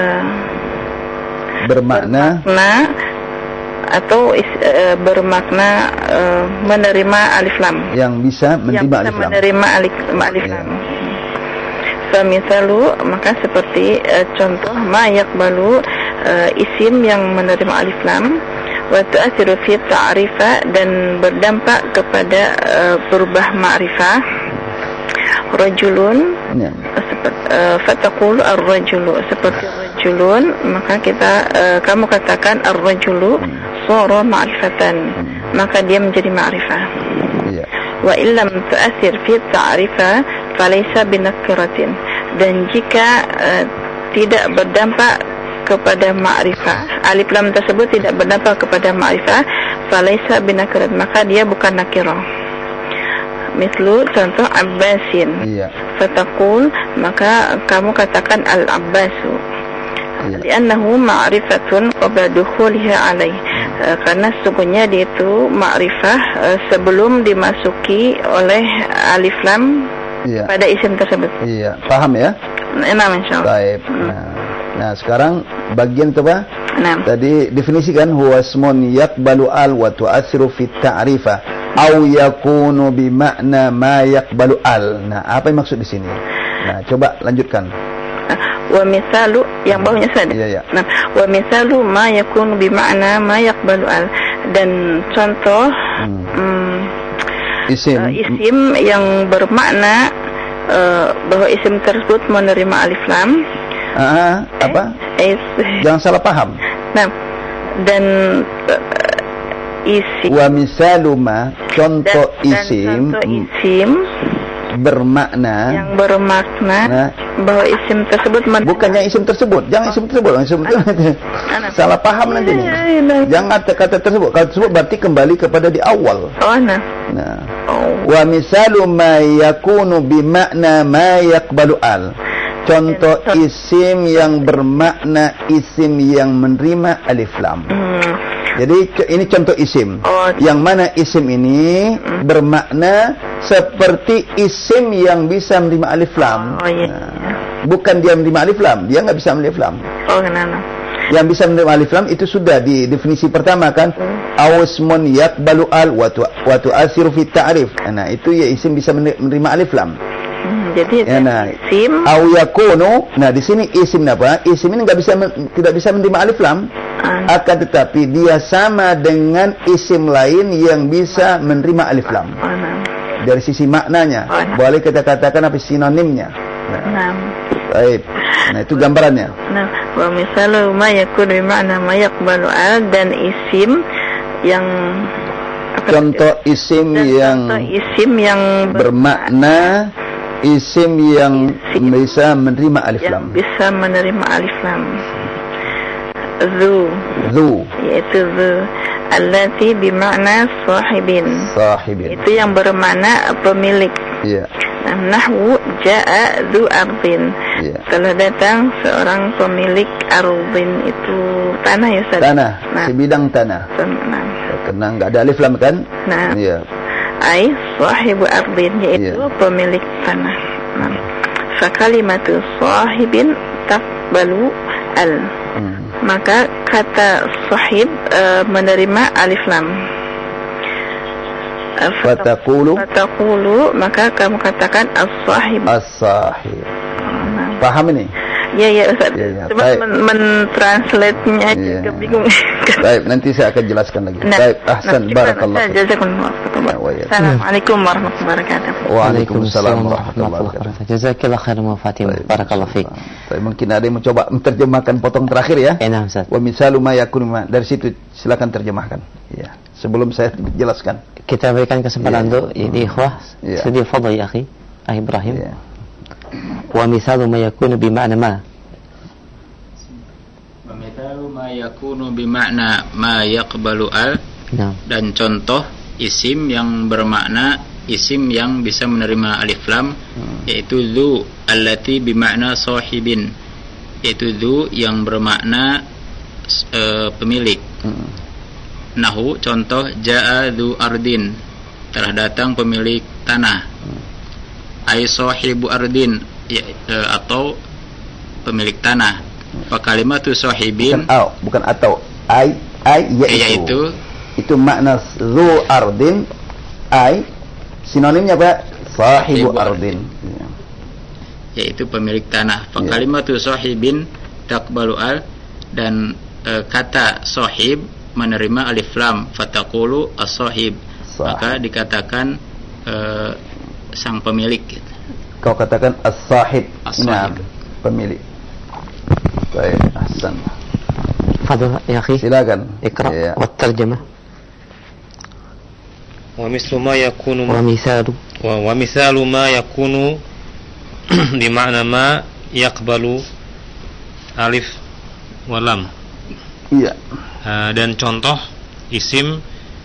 bermakna menerima alif lam. Yang bisa menerima alif lam. Misalu, maka seperti contoh ma yaqbalu, isim yang menerima alif lam, wa tu'athiru fi ta'rifa dan berdampak kepada berubah ma'rifah. Rajulun, fataqulu ar-rajulu, seperti rajulun, maka kamu katakan ar-rajulu sara ma'rifatan, maka dia menjadi ma'rifah. Wa illam tu'athir fi ta'rifa falaysa binakiratin, dan jika tidak berdampak kepada ma'rifah, alif lam tersebut tidak berdampak kepada ma'rifah, falaysa binakirat, maka dia bukan nakirah. Mislu, contoh Abbasin, fataqul, maka kamu katakan al-Abbasu, li'annahu ma'rifatun qabla dukhuliha alaih, karena sesungguhnya dia itu ma'rifah sebelum dimasuki oleh alif lam pada isim tersebut. Iya, paham ya? Nah, insyaallah. Baik. Nah, sekarang bagian itu apa? Tadi definisikan huwa ismun yaqbalu al wa tu'athiru fi ta'rifa aw yakunu bi makna ma yaqbalu al. Nah, apa yang maksud di sini? Nah, coba lanjutkan. Wa misalu, yang bawahnya saja. Iya. Nah, wa misalu ma yakunu bi makna ma yaqbalu al, dan contoh isim yang bermakna bahwa isim tersebut menerima alif lam. Apa? Jangan salah paham. Nah, dan isim. Wa misalu ma, contoh isim bermakna, yang bermakna bahwa isim tersebut bukannya isim tersebut, jangan isim tersebut, salah paham nanti nih. Jangan kata tersebut, kata tersebut berarti kembali kepada di awal. Wa misalu ma yakunu bi makna ma yaqbalu al, contoh isim yang bermakna isim yang menerima alif lam. Jadi ini contoh isim, yang mana isim ini bermakna seperti isim yang bisa menerima alif lam. Bukan dia menerima alif lam, dia nggak bisa menerima alif lam. Yang bisa menerima alif lam itu sudah di definisi pertama kan, awasmun yaqbalu al wa tu'athiru fi ta'rif. Nah, itu ya isim bisa menerima alif lam. Jadi isim au yakunu. Nah, di sini isim apa? Isim ini tidak bisa menerima alif lam. Akan tetapi dia sama dengan isim lain yang bisa menerima alif lam. Dari sisi maknanya, boleh kita katakan apa sinonimnya. Baik. Nah, itu gambarannya. Nah, wa misalu ma yakunu bi ma'na ma yaqbalu al, dan isim yang contoh isim yang bermakna isim yang bisa menerima alif lam. Bisa menerima alif lam. Zu, yaitu zu. Allati bimakna sahibin. Itu yang bermakna pemilik. Nahwu ja'a zu ardin. Telah datang seorang pemilik ardin, itu tanah ya Ustaz? Tanah, sebidang tanah. Karena enggak ada alif lam kan? Nah. Ai sahibu ardin, yaitu pemilik tanah. Fakalimatu sahibin taqbalu al. Maka kata sahib menerima alif lam. Fataqulu, maka kamu katakan as-sahib. As-sahib. Paham ini? Iya Ustaz. Cuma mentranslate-nya juga bingung. Baik, nanti saya akan jelaskan lagi. Baik, ahsan, barakallah. Assalamualaikum warahmatullahi wabarakatuh. Waalaikumsalam warahmatullahi wabarakatuh. Jazakallahu khairan wa Fatimah. Barakallahu fiik. Mungkin ada yang mencoba menerjemahkan potong terakhir ya. Enak Ustaz. Wa misalu ma yakunu dari situ silakan terjemahkan. Ya. Sebelum saya jelaskan. Kita berikan kesempatan untuk ikhwah. Sedih fadhil ya akhi. Ibrahim. Wa misalu ma yakunu bi ma'na ma. Wa misalu ma yakunu bi ma'na ma yaqbalu al. Dan contoh isim yang bermakna isim yang bisa menerima alif lam, yaitu dzu allati bi ma'na sahibin, yaitu dzu yang bermakna pemilik. Nahu contoh jaa dzu ardin, telah datang pemilik tanah. Ai sahibu ardin, atau pemilik tanah. Fa kalimatu sahibin bukan atau ai yaitu itu makna zu ardin, ai sinonimnya apa? Sahibu ardin, yaitu pemilik tanah. Fa kalimatu sahibin taqbalu al, dan kata sahib menerima alif lam, fataqulu as-sahib, maka dikatakan sang pemilik gitu. Kau katakan as-sahib. Nah, pemilik. Baik, ahsan. Fadhil ya akhi. Silakan. Iqra wa tarjamah. Wa mislu ma yakunu wa misalu ma yakunu di makna ma yaqbalu alif wa lam. Iya. Dan contoh isim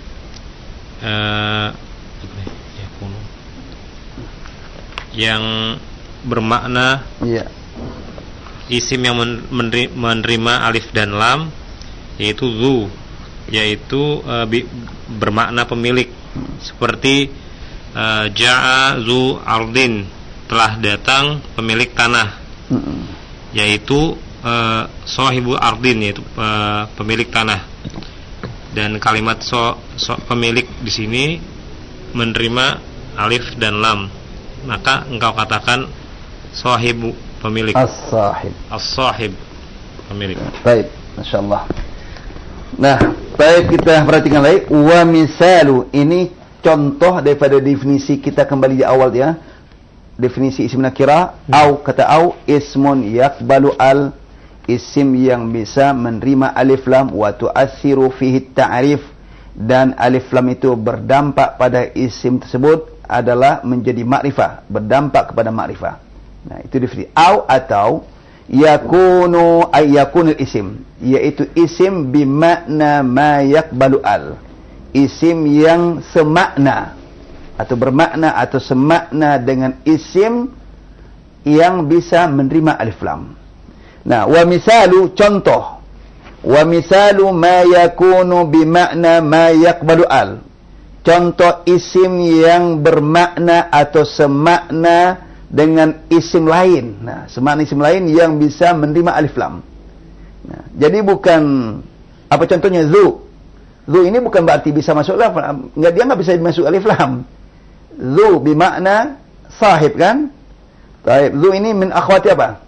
yang bermakna isim yang menerima alif dan lam, yaitu zu, yaitu bermakna pemilik, seperti ja'a zu ardin, telah datang pemilik tanah, yaitu sahibu ardin, yaitu pemilik tanah. Dan kalimat pemilik di sini menerima alif dan lam, maka engkau katakan sahibu, pemilik. As-sahib pemilik. Baik, masyaallah. Nah, baik, kita perhatikan lagi. Wa misalu, ini contoh daripada definisi kita kembali di awal ya. Definisi isim nakirah, au kata au ismun yaqbalu al, isim yang bisa menerima alif lam, wa tu'assiru fihi ta'rif, dan alif lam itu berdampak pada isim tersebut adalah menjadi makrifah, berdampak kepada makrifah. Nah, itu definisi. Au atau yakunu ay yakunul isim, yaitu isim bimakna ma yaqbalu al, isim yang semakna atau bermakna atau semakna dengan isim yang bisa menerima alif lam. Nah, wa misalu contoh, wa misalu ma yakunu bimakna ma yaqbalu al, contoh isim yang bermakna atau semakna dengan isim lain. Nah, semakna isim lain yang bisa menerima alif lam. Nah, jadi bukan apa contohnya zu. Zu ini bukan berarti bisa masuk alif lam. Dia enggak bisa masuk alif lam. Zu bermakna sahib kan? Baik, zu ini min akhwati apa?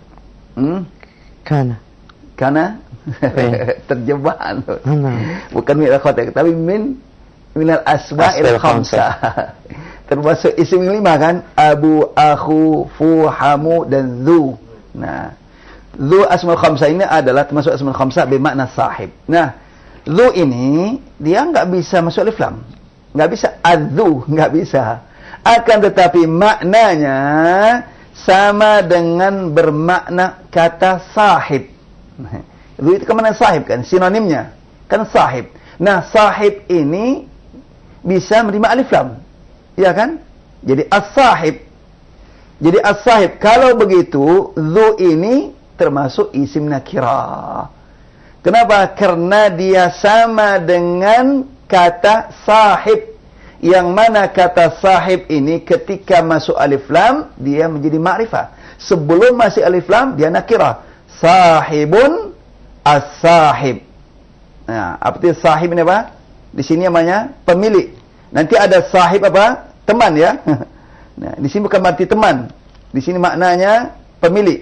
Kana. Terjemahan. Bukan min akhwati, tapi minal asma'il khamsah. Termasuk isim yang 5 kan? Abu, akhu, fu, hamu, dan zu. Nah, zu asma'ul khamsah ini adalah termasuk asma'ul khamsah bermakna sahib. Nah, zu ini dia enggak bisa masuk alif lam. Enggak bisa adzu, enggak bisa. Akan tetapi maknanya sama dengan bermakna kata sahib. Zu itu kemana sahib kan? Sinonimnya kan sahib. Nah, sahib ini bisa menerima alif lam. Ya kan? Jadi as-sahib. Jadi as-sahib. Kalau begitu, zu ini termasuk isim nakirah. Kenapa? Karena dia sama dengan kata sahib. Yang mana kata sahib ini ketika masuk alif lam, dia menjadi ma'rifah. Sebelum masih alif lam, dia nakirah. Sahibun as-sahib. Nah, arti sahib ini apa? Di sini namanya pemilik. Nanti ada sahib apa? Teman ya. Nah, di sini bukan arti teman. Di sini maknanya pemilik.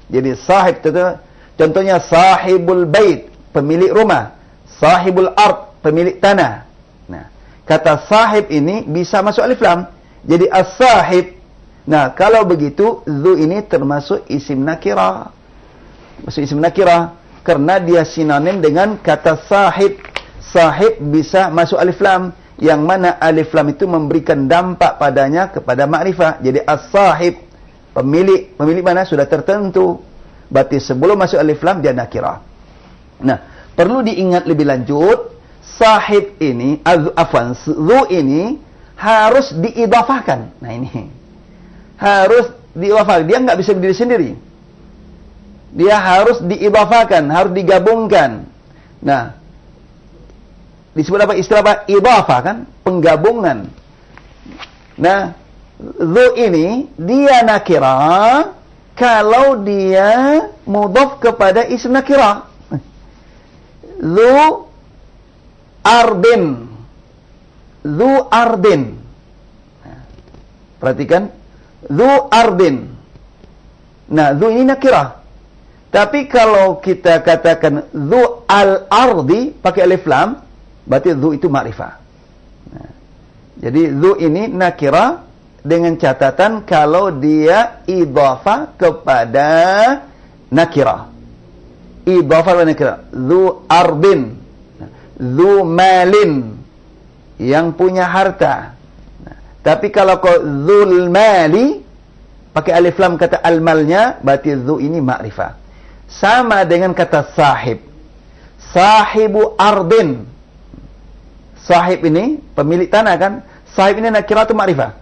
Jadi sahib itu contohnya sahibul bait, pemilik rumah, sahibul ard, pemilik tanah. Nah, kata sahib ini bisa masuk alif lam. Jadi as-sahib. Nah, kalau begitu dzu ini termasuk isim nakirah. Masuk isim nakirah karena dia sinonim dengan kata sahib. Sahib bisa masuk alif lam, yang mana alif lam itu memberikan dampak padanya kepada ma'rifah. Jadi as-sahib, pemilik mana sudah tertentu. Berarti sebelum masuk alif lam dia nakirah. Nah, perlu diingat lebih lanjut, sahib ini, dzu ini harus diidhafahkan. Nah, ini harus diidhafahkan. Dia nggak bisa berdiri sendiri. Dia harus diidhafahkan, harus digabungkan. Nah, disebut apa? Istilah apa? Idhafah kan? Penggabungan. Nah, dzu ini dia nakirah kalau dia mudhaf kepada isim nakirah. Dzu ardin. Dzu ardin. Perhatikan. Dzu ardin. Nah, dzu ini nakirah. Tapi kalau kita katakan dzu al-ardi pakai alif lam, berarti dzu itu ma'rifah. Nah, jadi dzu ini nakirah dengan catatan kalau dia idhafah kepada nakirah. Idhafah kepada nakirah. Dzu ardin, dzu malin, yang punya harta. Nah, tapi kalau dzul mali pakai alif lam kata al-malnya, berarti dzu ini ma'rifah. Sama dengan kata sahib. Sahibu ardin. Sahib ini pemilik tanah kan? Sahib ini nakirah atau ma'rifah?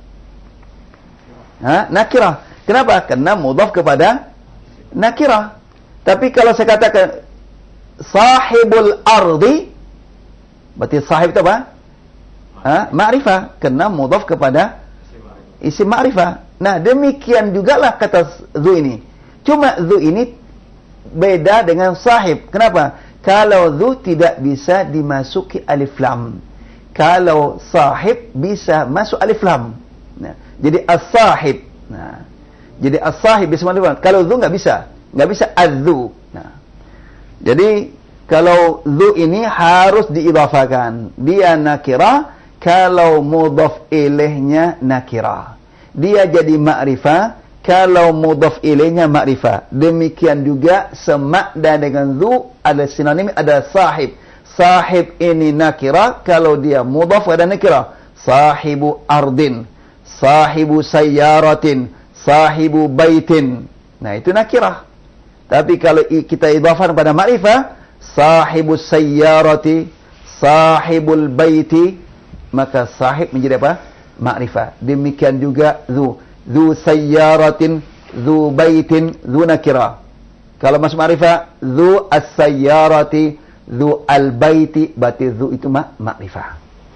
Nakirah. Kenapa? Karena mudhaf kepada nakirah. Tapi kalau saya katakan sahibul ardi, berarti sahib itu apa? Ma'rifah. Karena mudhaf kepada isim ma'rifah. Nah, demikian jugalah kata dzu ini. Cuma dzu ini beda dengan sahib. Kenapa? Kalau dzu tidak bisa dimasuki alif lam. Kalau sahib bisa masuk alif lam. Nah, jadi as-sahib. Nah, jadi as-sahib bisa masuk alif lam. Kalau dzu nggak bisa az-dzu. Nah, jadi kalau dzu ini harus diidhafahkan. Dia nakirah kalau mudhaf ilaihnya nakirah. Dia jadi ma'rifah kalau mudhaf ilaihnya ma'rifah. Demikian juga semakna dengan dzu ada sinonim, ada sahib. Sahib ini nakirah kalau dia mudhaf pada nakirah. Sahibu ardin, sahibu sayyaratin, sahibu baitin. Nah, itu nakirah. Tapi kalau kita idhafah pada ma'rifah, sahibu sayyarati, sahibul baiti, maka sahib menjadi apa? Ma'rifah. Demikian juga dzu. Dzu sayyaratin, dzu baitin, dzu nakirah. Kalau masuk ma'rifah, dzu as-sayyarati, dzu al-baiti, berarti dzu itu ma'rifah.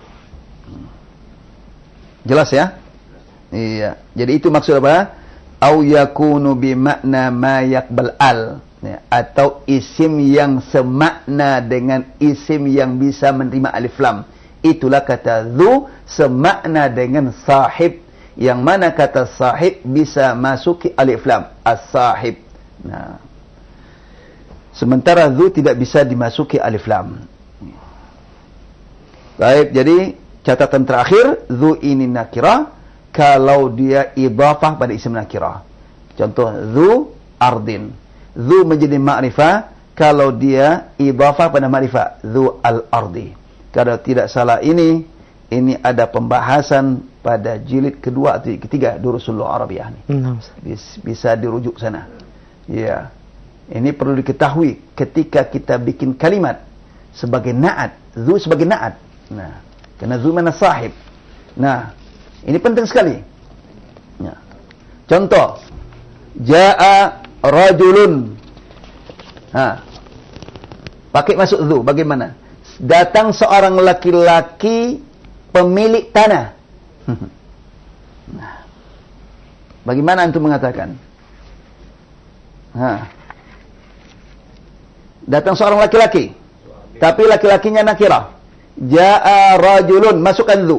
Jelas ya? Iya. Jadi itu maksud apa? Au yakunu bi makna ma yaqbal al. Ya, atau isim yang semakna dengan isim yang bisa menerima alif lam. Itulah kata dzu semakna dengan sahib, yang mana kata sahib bisa masuki alif lam, as-sahib. Nah, sementara dzu tidak bisa dimasuki alif lam. Baik, jadi catatan terakhir, dzu ini nakirah kalau dia idhafah pada isim nakirah. Contoh dzu ardin. Dzu menjadi ma'rifah kalau dia idhafah pada ma'rifah, dzu al-ardi. Kalau tidak salah ini ada pembahasan pada jilid kedua atau ketiga Durusul Arabiyah ini. Bisa dirujuk sana. Ya. Ini perlu diketahui ketika kita bikin kalimat sebagai na'at, dzu sebagai na'at. Nah, karena dzu mana sahib. Nah, ini penting sekali. Ya. Contoh, jaa rajulun. Pakai masuk dzu, bagaimana? Datang seorang laki-laki pemilik tanah. Nah, bagaimana antum mengatakan? Datang seorang laki-laki, tapi laki-lakinya nakirah. Jaa rajulun, masukkan dzu.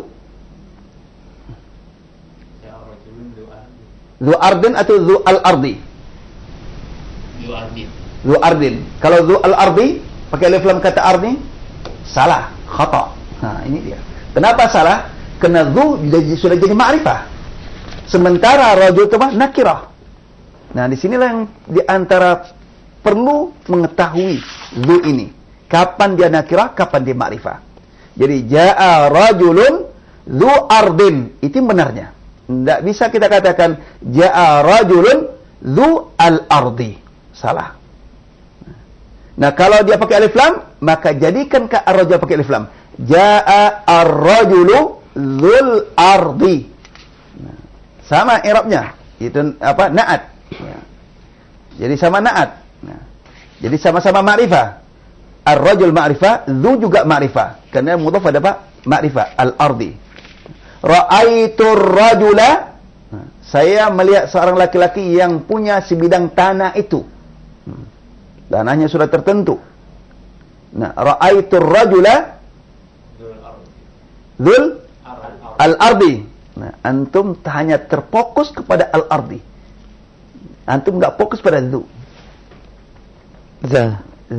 Dzu ardin atau dzu al-ardi? Dzu ardin. Kalau dzu al-ardi pakai alif lam kata ardi salah, khata. Nah, ini dia. Kenapa salah? Karena dzu sudah jadi ma'rifah. Sementara rajul itu nakirah. Nah, di sinilah yang di antara perlu mengetahui dzu ini. Kapan dia nakirah, kapan dia ma'rifah. Jadi jaa rajulun dzu ardin, itu benarnya. Tidak bisa kita katakan jaa rajulun dzu al-ardi. Salah. Nah, kalau dia pakai alif lam, maka jadikan ar-rajul pakai alif lam. Jaa ar-rajulu dzul ardi. Nah, sama i'rabnya. Itu apa? Na'at. Ya. Jadi sama na'at. Nah, jadi sama-sama ma'rifah. Ar-rajul ma'rifah, dzu juga ma'rifah. Karena mudhaf ada apa? Ma'rifah, al-ardi. Ra'aitur rajula, saya melihat seorang laki-laki yang punya sebidang tanah itu. Tanahnya sudah tertentu. Nah, ra'aitur rajula dzul al-ardi. Nah, antum hanya terfokus kepada al-ardi. Antum enggak fokus pada dzu. Za.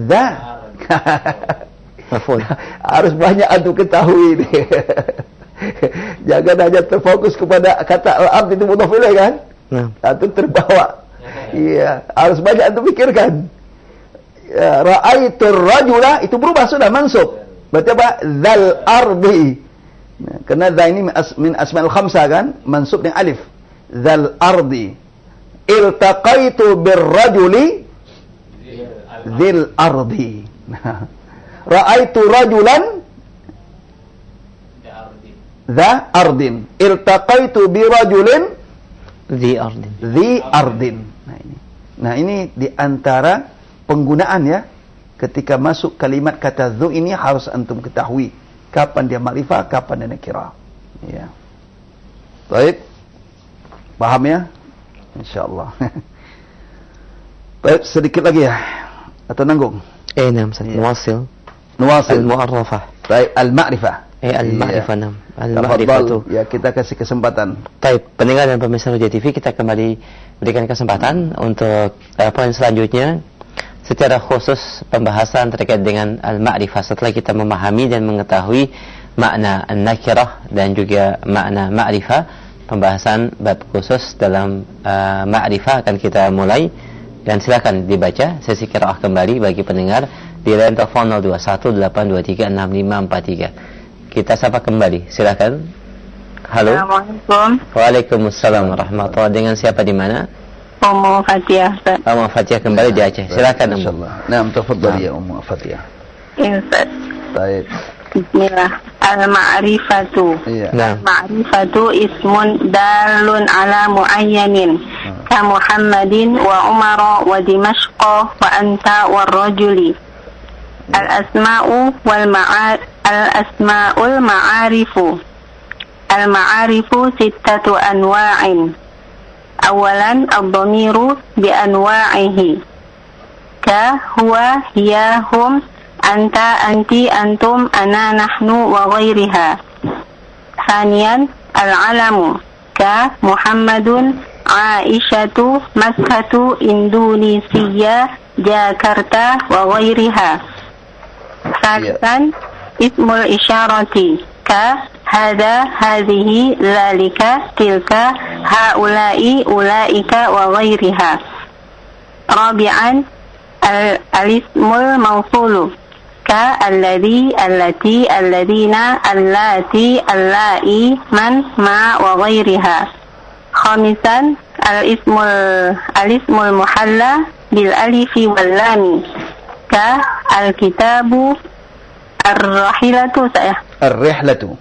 Harus banyak antum ketahui ini. Jangan hanya terfokus kepada kata al-ardi itu mudhaf ilaih kan? Antum terbawa. Iya, harus banyak antum pikirkan. Ya, ra'aitur rajula itu berubah sudah mansub. Berarti apa? Dzal ardi. Nah, karena dza ini min asmaul khamsah kan? Mansub dengan alif. Dzal ardi. Iltaqaitu birrajuli dzil ardi. Ra'aitu rajulan dza ardin. Iltaqaitu birajulin dzi ardin. Nah, ini di antara penggunaan ya. Ketika masuk kalimat kata dzu ini harus antum ketahui kapan dia ma'rifah, kapan dia nakirah. Ya. Baik. Paham ya? Insyaallah. Baik, sedikit lagi ya. Atau nanggung? Naam, nuwasil. Al-mu'arrafah. Baik, al-ma'rifah. Al-ma'rifah, naam. Al-ma'rifah itu. Ya, kita kasih kesempatan. Baik, pendengar dan pemirsa Roja TV, kita kembali berikan kesempatan untuk poin selanjutnya. Secara khusus pembahasan terkait dengan al-ma'rifah setelah kita memahami dan mengetahui makna an-nakirah dan juga makna ma'rifah. Pembahasan bab khusus dalam ma'rifah akan kita mulai. Dan silakan dibaca sesi qiraah kembali bagi pendengar di line telepon 0218236543. Kita sapa kembali, silakan. Halo. Assalamualaikum. Waalaikumsalam warahmatullahi. Dengan siapa di mana? Ummu Fatihah. Ummu Fatihah kembali di Aceh. Silakan Ummu. Naam, tafadhali ya Ummu Fatihah. Ustaz. Baik. Bismillah. Al-ma'rifatu. Al-ma'rifatu ismun dalun ala muayyanin ka Muhammadin wa Umar wa Dimashq wa anta wa rajuli. Al-asma'u wal al-asma'ul ma'arifu. Al-ma'arifu sittatu anwa'in. Awalan ad-dhamiru bi anwa'ihi. Ka huwa hiya hum anta anti antum ana nahnu wa ghairiha. Thaniyan al-alamu ka Muhammadun Aisyatu Makkatu Indonesia Jakarta wa ghairiha. Thalithan ismul isyarati ka hada hadhihi zalika tilka haula'i ulaika wa ghairiha. Rabi'an al-ismul mawsulu ka alladhi allati alladhina allati allai man ma wa ghairiha. Khamisan al-ismul muhalla bil alifi wal lami ka al-kitabu ar-rahilatu ar-rihlatu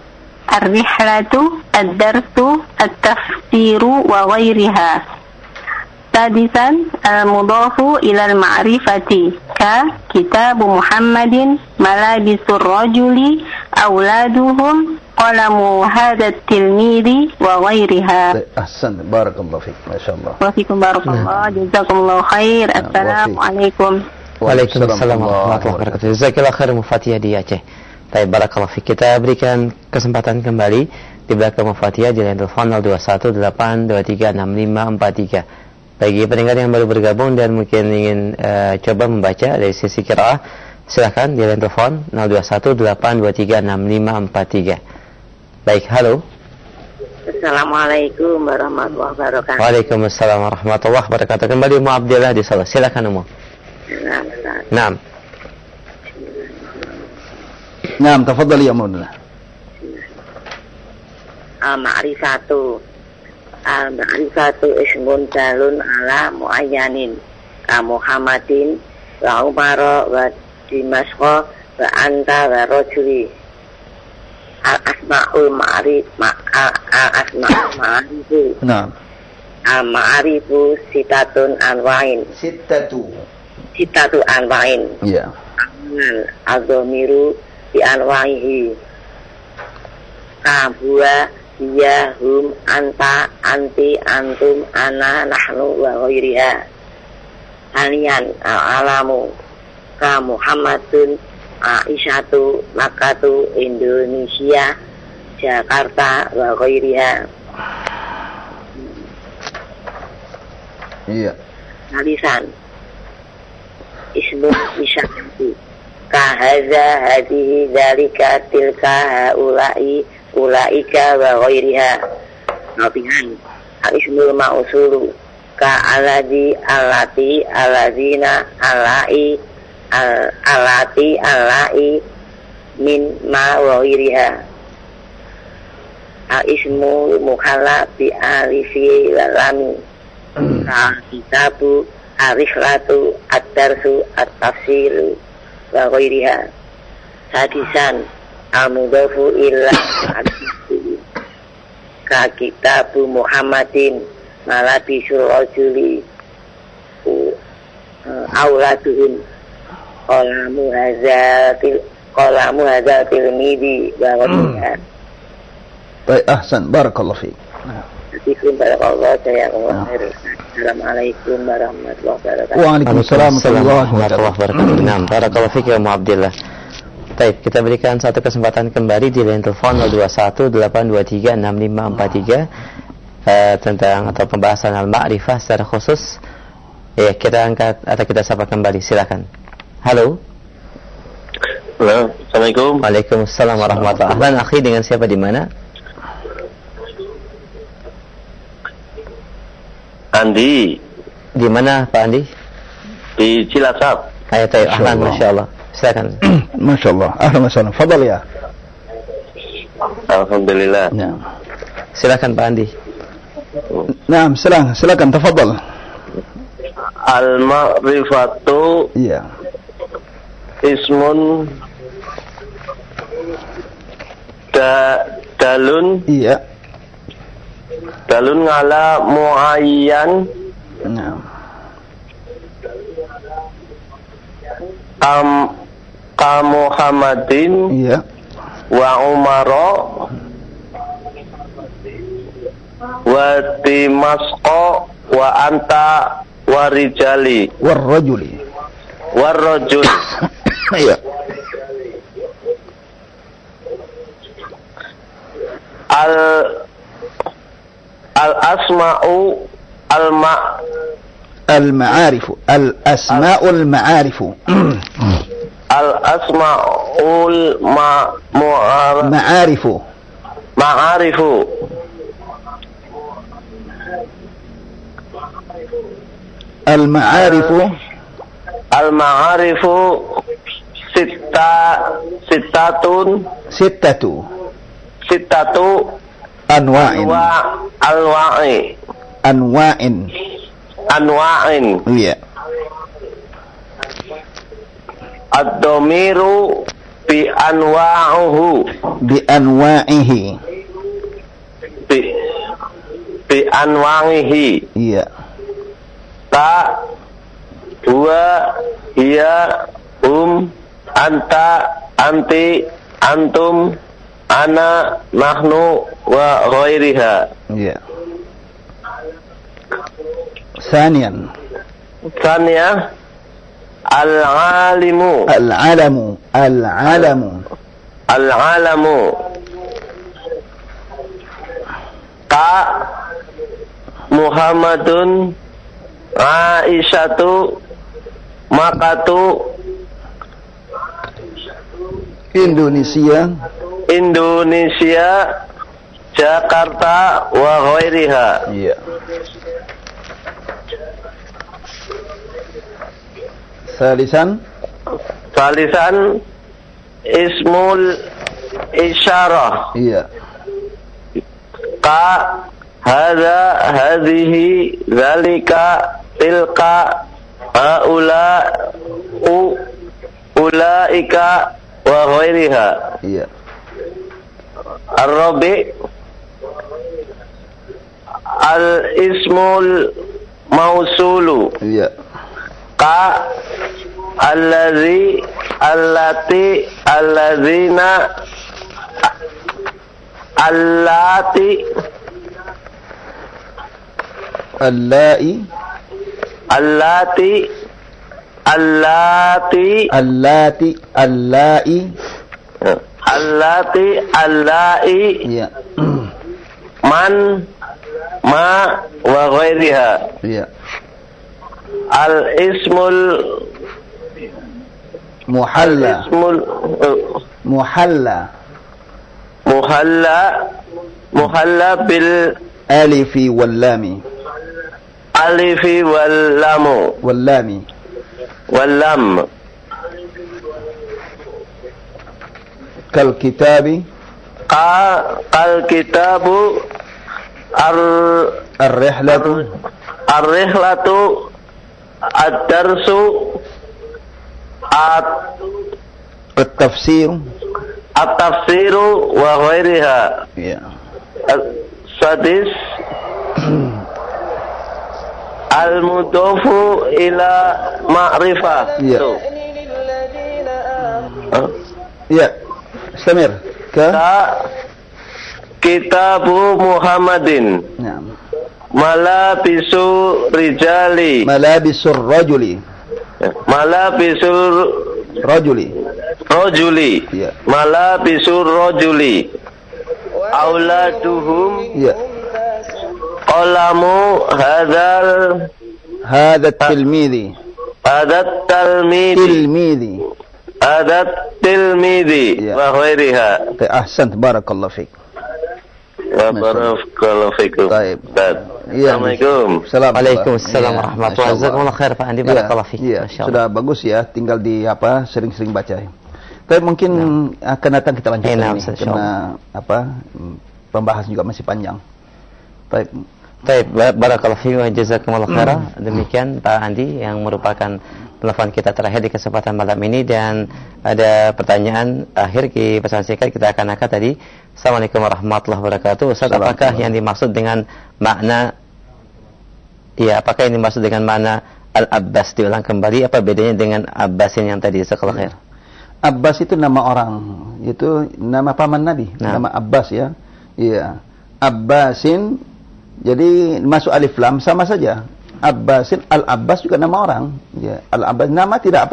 ad-darsu at-tafsiru wa ghairiha. Sadisan al-mudafu ilal ma'rifati ka kitabu Muhammadin malabisur rajuli auladuhum qalamu hadha tilmidi wa ghairiha. Ahsan, barakallahu fiik, masyaallah. Wa fiikum barakallah, jazakumullahu khair. Assalamualaikum. Waalaikumsalam warahmatullahi wabarakatuh. Jazakallahu khair Mufatihah di Aceh. Baik, barakallahu fiik. Kita berikan kesempatan kembali di belakang Mufatihah di line telepon 0218236543. Bagi pendengar yang baru bergabung dan mungkin ingin coba membaca dari sisi qiraah, silakan di line telepon 0218236543. Baik, halo. Assalamualaikum warahmatullahi wabarakatuh. Waalaikumsalam warahmatullahi wabarakatuh. Kembali Ummu Abdillah di Solo. Silakan Ummu. Naam. Naam, tafadhali ya Ummu. Al-ma'rifatu ismun dalun ala muayyanin ka Muhammadin wa Umara wa Dimasqa wa anta wa rajuli. Al-asma'ul ma'arifu. Naam. Al-ma'arifu sitatun anwa'in. Sitatu anwa'in. Ya. Al-dhamiru bi anwa'ihi. Kabua hiya hum anta anti antum ana nahnu wa ghairiha. Halian alamu ka Muhammadun Aisyatu Makatu Indonesia Jakarta wa ghairiha. Iya. Halisan ismu isyatu ka hadza hadihi dzalika tilka haula'i ulaika wa ghairiha. Nafihan al-ismul ma'usulu ka alladhi allati alladzina alai alati alai min ma wa ghairiha. Al-ismu mukhalla bi alifi wal lam ka kitabu ariflatu ad-darsu at-tafsir wa ghairiha. Hadisan al-mudhafu ila ka kitabu Muhammadin malabisul rajuli auladuhum qalamu hadzatil midi wa ghairiha. Baik, ahsan, barakallahu fiik. Assalamualaikum warahmatullahi wabarakatuh. Waalaikumsalam warahmatullahi wabarakatuh. Naam, barakallahu fiik ya Ummu Abdillah. Baik, kita berikan satu kesempatan kembali di line telepon 0218236543 tentang atau pembahasan al-ma'rifah secara khusus. Ya, kita angkat atau kita sapa kembali, silakan. Halo. Halo, Assalamualaikum. Waalaikumsalam warahmatullahi wabarakatuh. Ahlan akhi, dengan siapa di mana? Andi. Di mana Pak Andi? Di Cilacap. Ayo, ahlan, masyaallah. Silakan. Masyaallah. Ahlan masyaallah. Fadhal ya. Alhamdulillah. Ya. Silakan Pak Andi. Naam, silakan tafadhal. Al-ma'rifatu Iya. Ismun dalun. Iya. Dalun ala muayyan. Naam. Ka Muhammadin. Iya. Wa Umara wa Dimasqa wa anta wa rijali warrajuli. Iya. Al-asma'u al-ma'arifu. Al-asma'ul ma'arifu. Al-asma'ul ma'arifu. Al-ma'arifu sittatu anwa'in. Iya. Ad-dhamiru bi anwa'ihi. Iya. Ta huwa hiya anta anti antum ana nahnu wa ghairiha. Iya. Saniyan al-alimu ka Muhammadun Aisyatu Makatu Indonesia Jakarta wa ghairiha. Iya. Salisan ismul isyarah. Iya. Ka hadza hadhihi zalika tilka haula ulaika wa ghairiha. Iya. Ar-rabi al-ismul mausulu. Iya. Ka allazi allati allazina allati allai allati allati allati allai allati allai. Iya. Man ma wa ghairiha. Iya. Al-ismul muhalla. Muhalla bil alifi wal lami. Alifi wal lamu. Wal lami. Wal lam. Kal kitabi. Kal kitabu. Ar-rihlatu. Ar-rihlatu. Ad-darsu. At-tafsir. At-tafsiru wa ghairiha. Iya. Sadis al-mudofu ila ma'rifah. Iya. Iya. Istamir. Kitabu Muhammadin. Naam. Malabisu rijali. Malabisur rajuli. Malabisur rajuli. Rajuli. Ya. Malabisur rajuli. Auladuhum. Ya. Qalamu hadzal tilmidhi. Hadzal tilmidhi. Hadzal tilmidhi wa ghairiha. Ahsant, barakallahu fik. Barakallahu fikum. Baik. Assalamualaikum. Waalaikumsalam warahmatullahi wabarakatuh. Khair Pak Andi, barakallahu fik. Sudah bagus ya, tinggal di sering-sering baca. Tapi mungkin akan datang kita lanjutkan ini karena pembahasan juga masih panjang. Baik. Barakallahu fiik wa jazakumullahu khairan. Demikian Pak Andi yang merupakan telepon kita terakhir di kesempatan malam ini, dan ada pertanyaan akhir di pesan singkat kita akan angkat tadi. Assalamualaikum warahmatullahi wabarakatuh. Ustaz, apakah yang dimaksud dengan makna apakah yang dimaksud dengan makna Al-Abbas? Diulang kembali, apa bedanya dengan Abbasin yang tadi? Jazakallahu khair. Abbas itu nama orang, itu nama paman Nabi, nama Abbas ya. Iya. Abbasin, jadi masuk alif lam sama saja. Abbasin, Al-Abbas juga nama orang. Ya, Al-Abbas nama tidak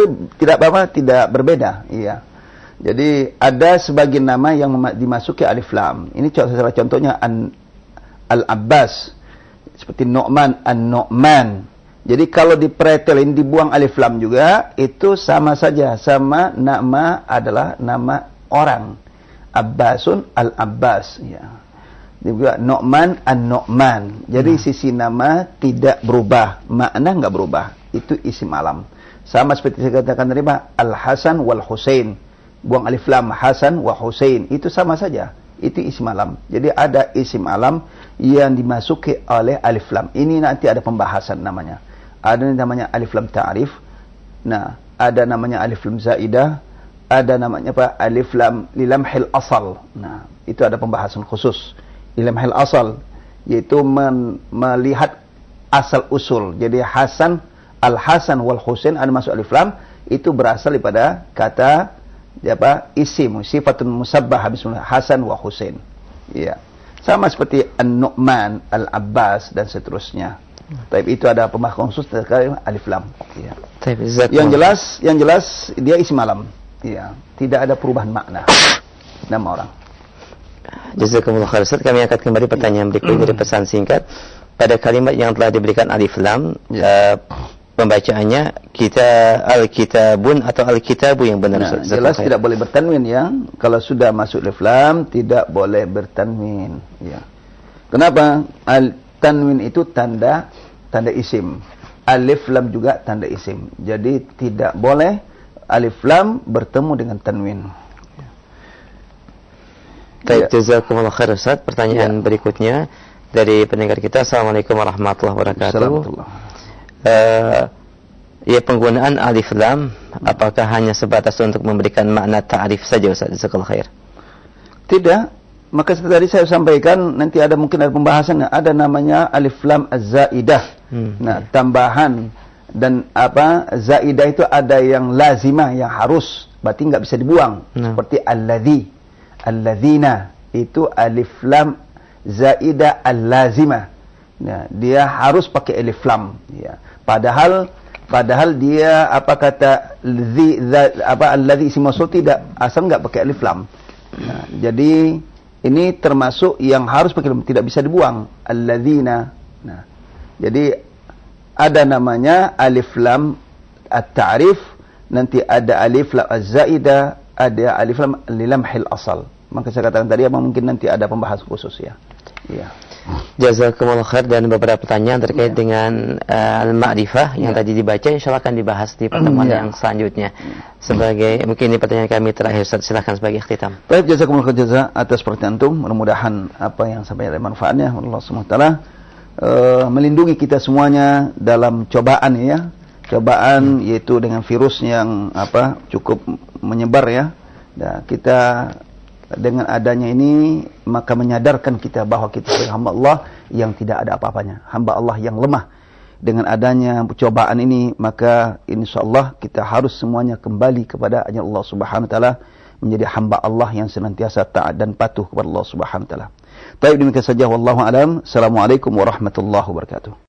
berbeda. Iya. Jadi ada sebagian nama yang dimasuki alif lam. Ini salah contohnya Al-Abbas, seperti Nu'man, An-Nu'man. Jadi kalau dipretelin, dibuang alif lam juga, itu sama saja, sama nama adalah nama orang. Abbasun, Al-Abbas. Ya. Juga Nu'man, An-Nu'man. Jadi sisi nama tidak berubah, makna enggak berubah. Itu isim alam. Sama seperti saya katakan tadi, Al-Hasan wal Husain. Buang alif lam, Hasan wa Husain. Itu sama saja. Itu isim alam. Jadi ada isim alam yang dimasuki oleh alif lam. Ini nanti ada pembahasan namanya. Ada namanya alif lam ta'rif. Nah, ada namanya alif lam zaidah. Ada namanya alif lam lilamhil asal. Nah, itu ada pembahasan khusus. Lilamhil asal, yaitu melihat asal usul. Jadi Hasan, Al-Hasan wal Husain ada masuk alif lam, itu berasal daripada kata isim, sifatun musabbah habis Hasan wa Husain. Iya. Sama seperti An-Nu'man, Al-Abbas dan seterusnya. Tapi itu ada pembahasan khusus terkait alif lam. Iya. Yang jelas dia isim alam. Iya. Tidak ada perubahan makna nama orang. Jazakumullah khair Ustaz. Kami angkat kembali pertanyaan berikutnya dari pesan singkat. pada kalimat yang telah diberikan alif lam, pembacaannya kita al-kitabun atau al-kitabu yang benar? Jelas tidak boleh bertanwin ya. Kalau sudah masuk alif lam tidak boleh bertanwin ya. Kenapa? Tanwin itu tanda isim. Alif lam juga tanda isim. Jadi tidak boleh alif lam bertemu dengan tanwin. Baik, jazakumullah khair Ustaz. Pertanyaan berikutnya dari pendengar kita. Assalamualaikum warahmatullahi wabarakatuh. Ya, penggunaan alif lam apakah hanya sebatas untuk memberikan makna ta'rif saja Ustaz? Jazakallahu khair. Tidak. Maka seperti tadi saya sampaikan, nanti mungkin ada pembahasannya, ada namanya alif lam az-zaidah. Nah, tambahan dan zaidah itu ada yang lazimah, yang harus, berarti enggak bisa dibuang. Seperti alladzi, alladzina, itu alif lam zaidah al-lazimah. Nah, dia harus pakai alif lam ya. Padahal dia alladzi isim mausul tidak, asal enggak pakai alif lam. Nah, jadi ini termasuk yang harus pakai lam, tidak bisa dibuang. Alladzina. Nah, jadi ada namanya alif lam at-ta'rif, nanti ada alif lam az-zaidah, ada alif lam lilamhil asal. Maka saya katakan tadi mungkin nanti ada pembahasan khusus ya. Iya. Jazakumullah khair, dan beberapa pertanyaan terkait dengan al-ma'rifah yang tadi dibaca insyaallah akan dibahas di pertemuan yang selanjutnya. Sebagai mungkin ini pertanyaan kami terakhir Ustaz, silakan sebagai ikhtitam. Baik, jazakumullah khair atas pertanyaan antum. Mudah-mudahan apa yang sampai ada manfaatnya. Allah Subhanahu wa taala melindungi kita semuanya dalam cobaan ya. Cobaan yaitu dengan virus yang cukup menyebar ya. Dan kita dengan adanya ini maka menyadarkan kita bahwa kita sebagai hamba Allah yang tidak ada apa-apanya, hamba Allah yang lemah. Dengan adanya cobaan ini maka insyaallah kita harus semuanya kembali kepada Allah Subhanahu wa taala, menjadi hamba Allah yang senantiasa taat dan patuh kepada Allah Subhanahu wa taala. Baik, demikian saja, wallahu alam. Assalamualaikum warahmatullahi wabarakatuh.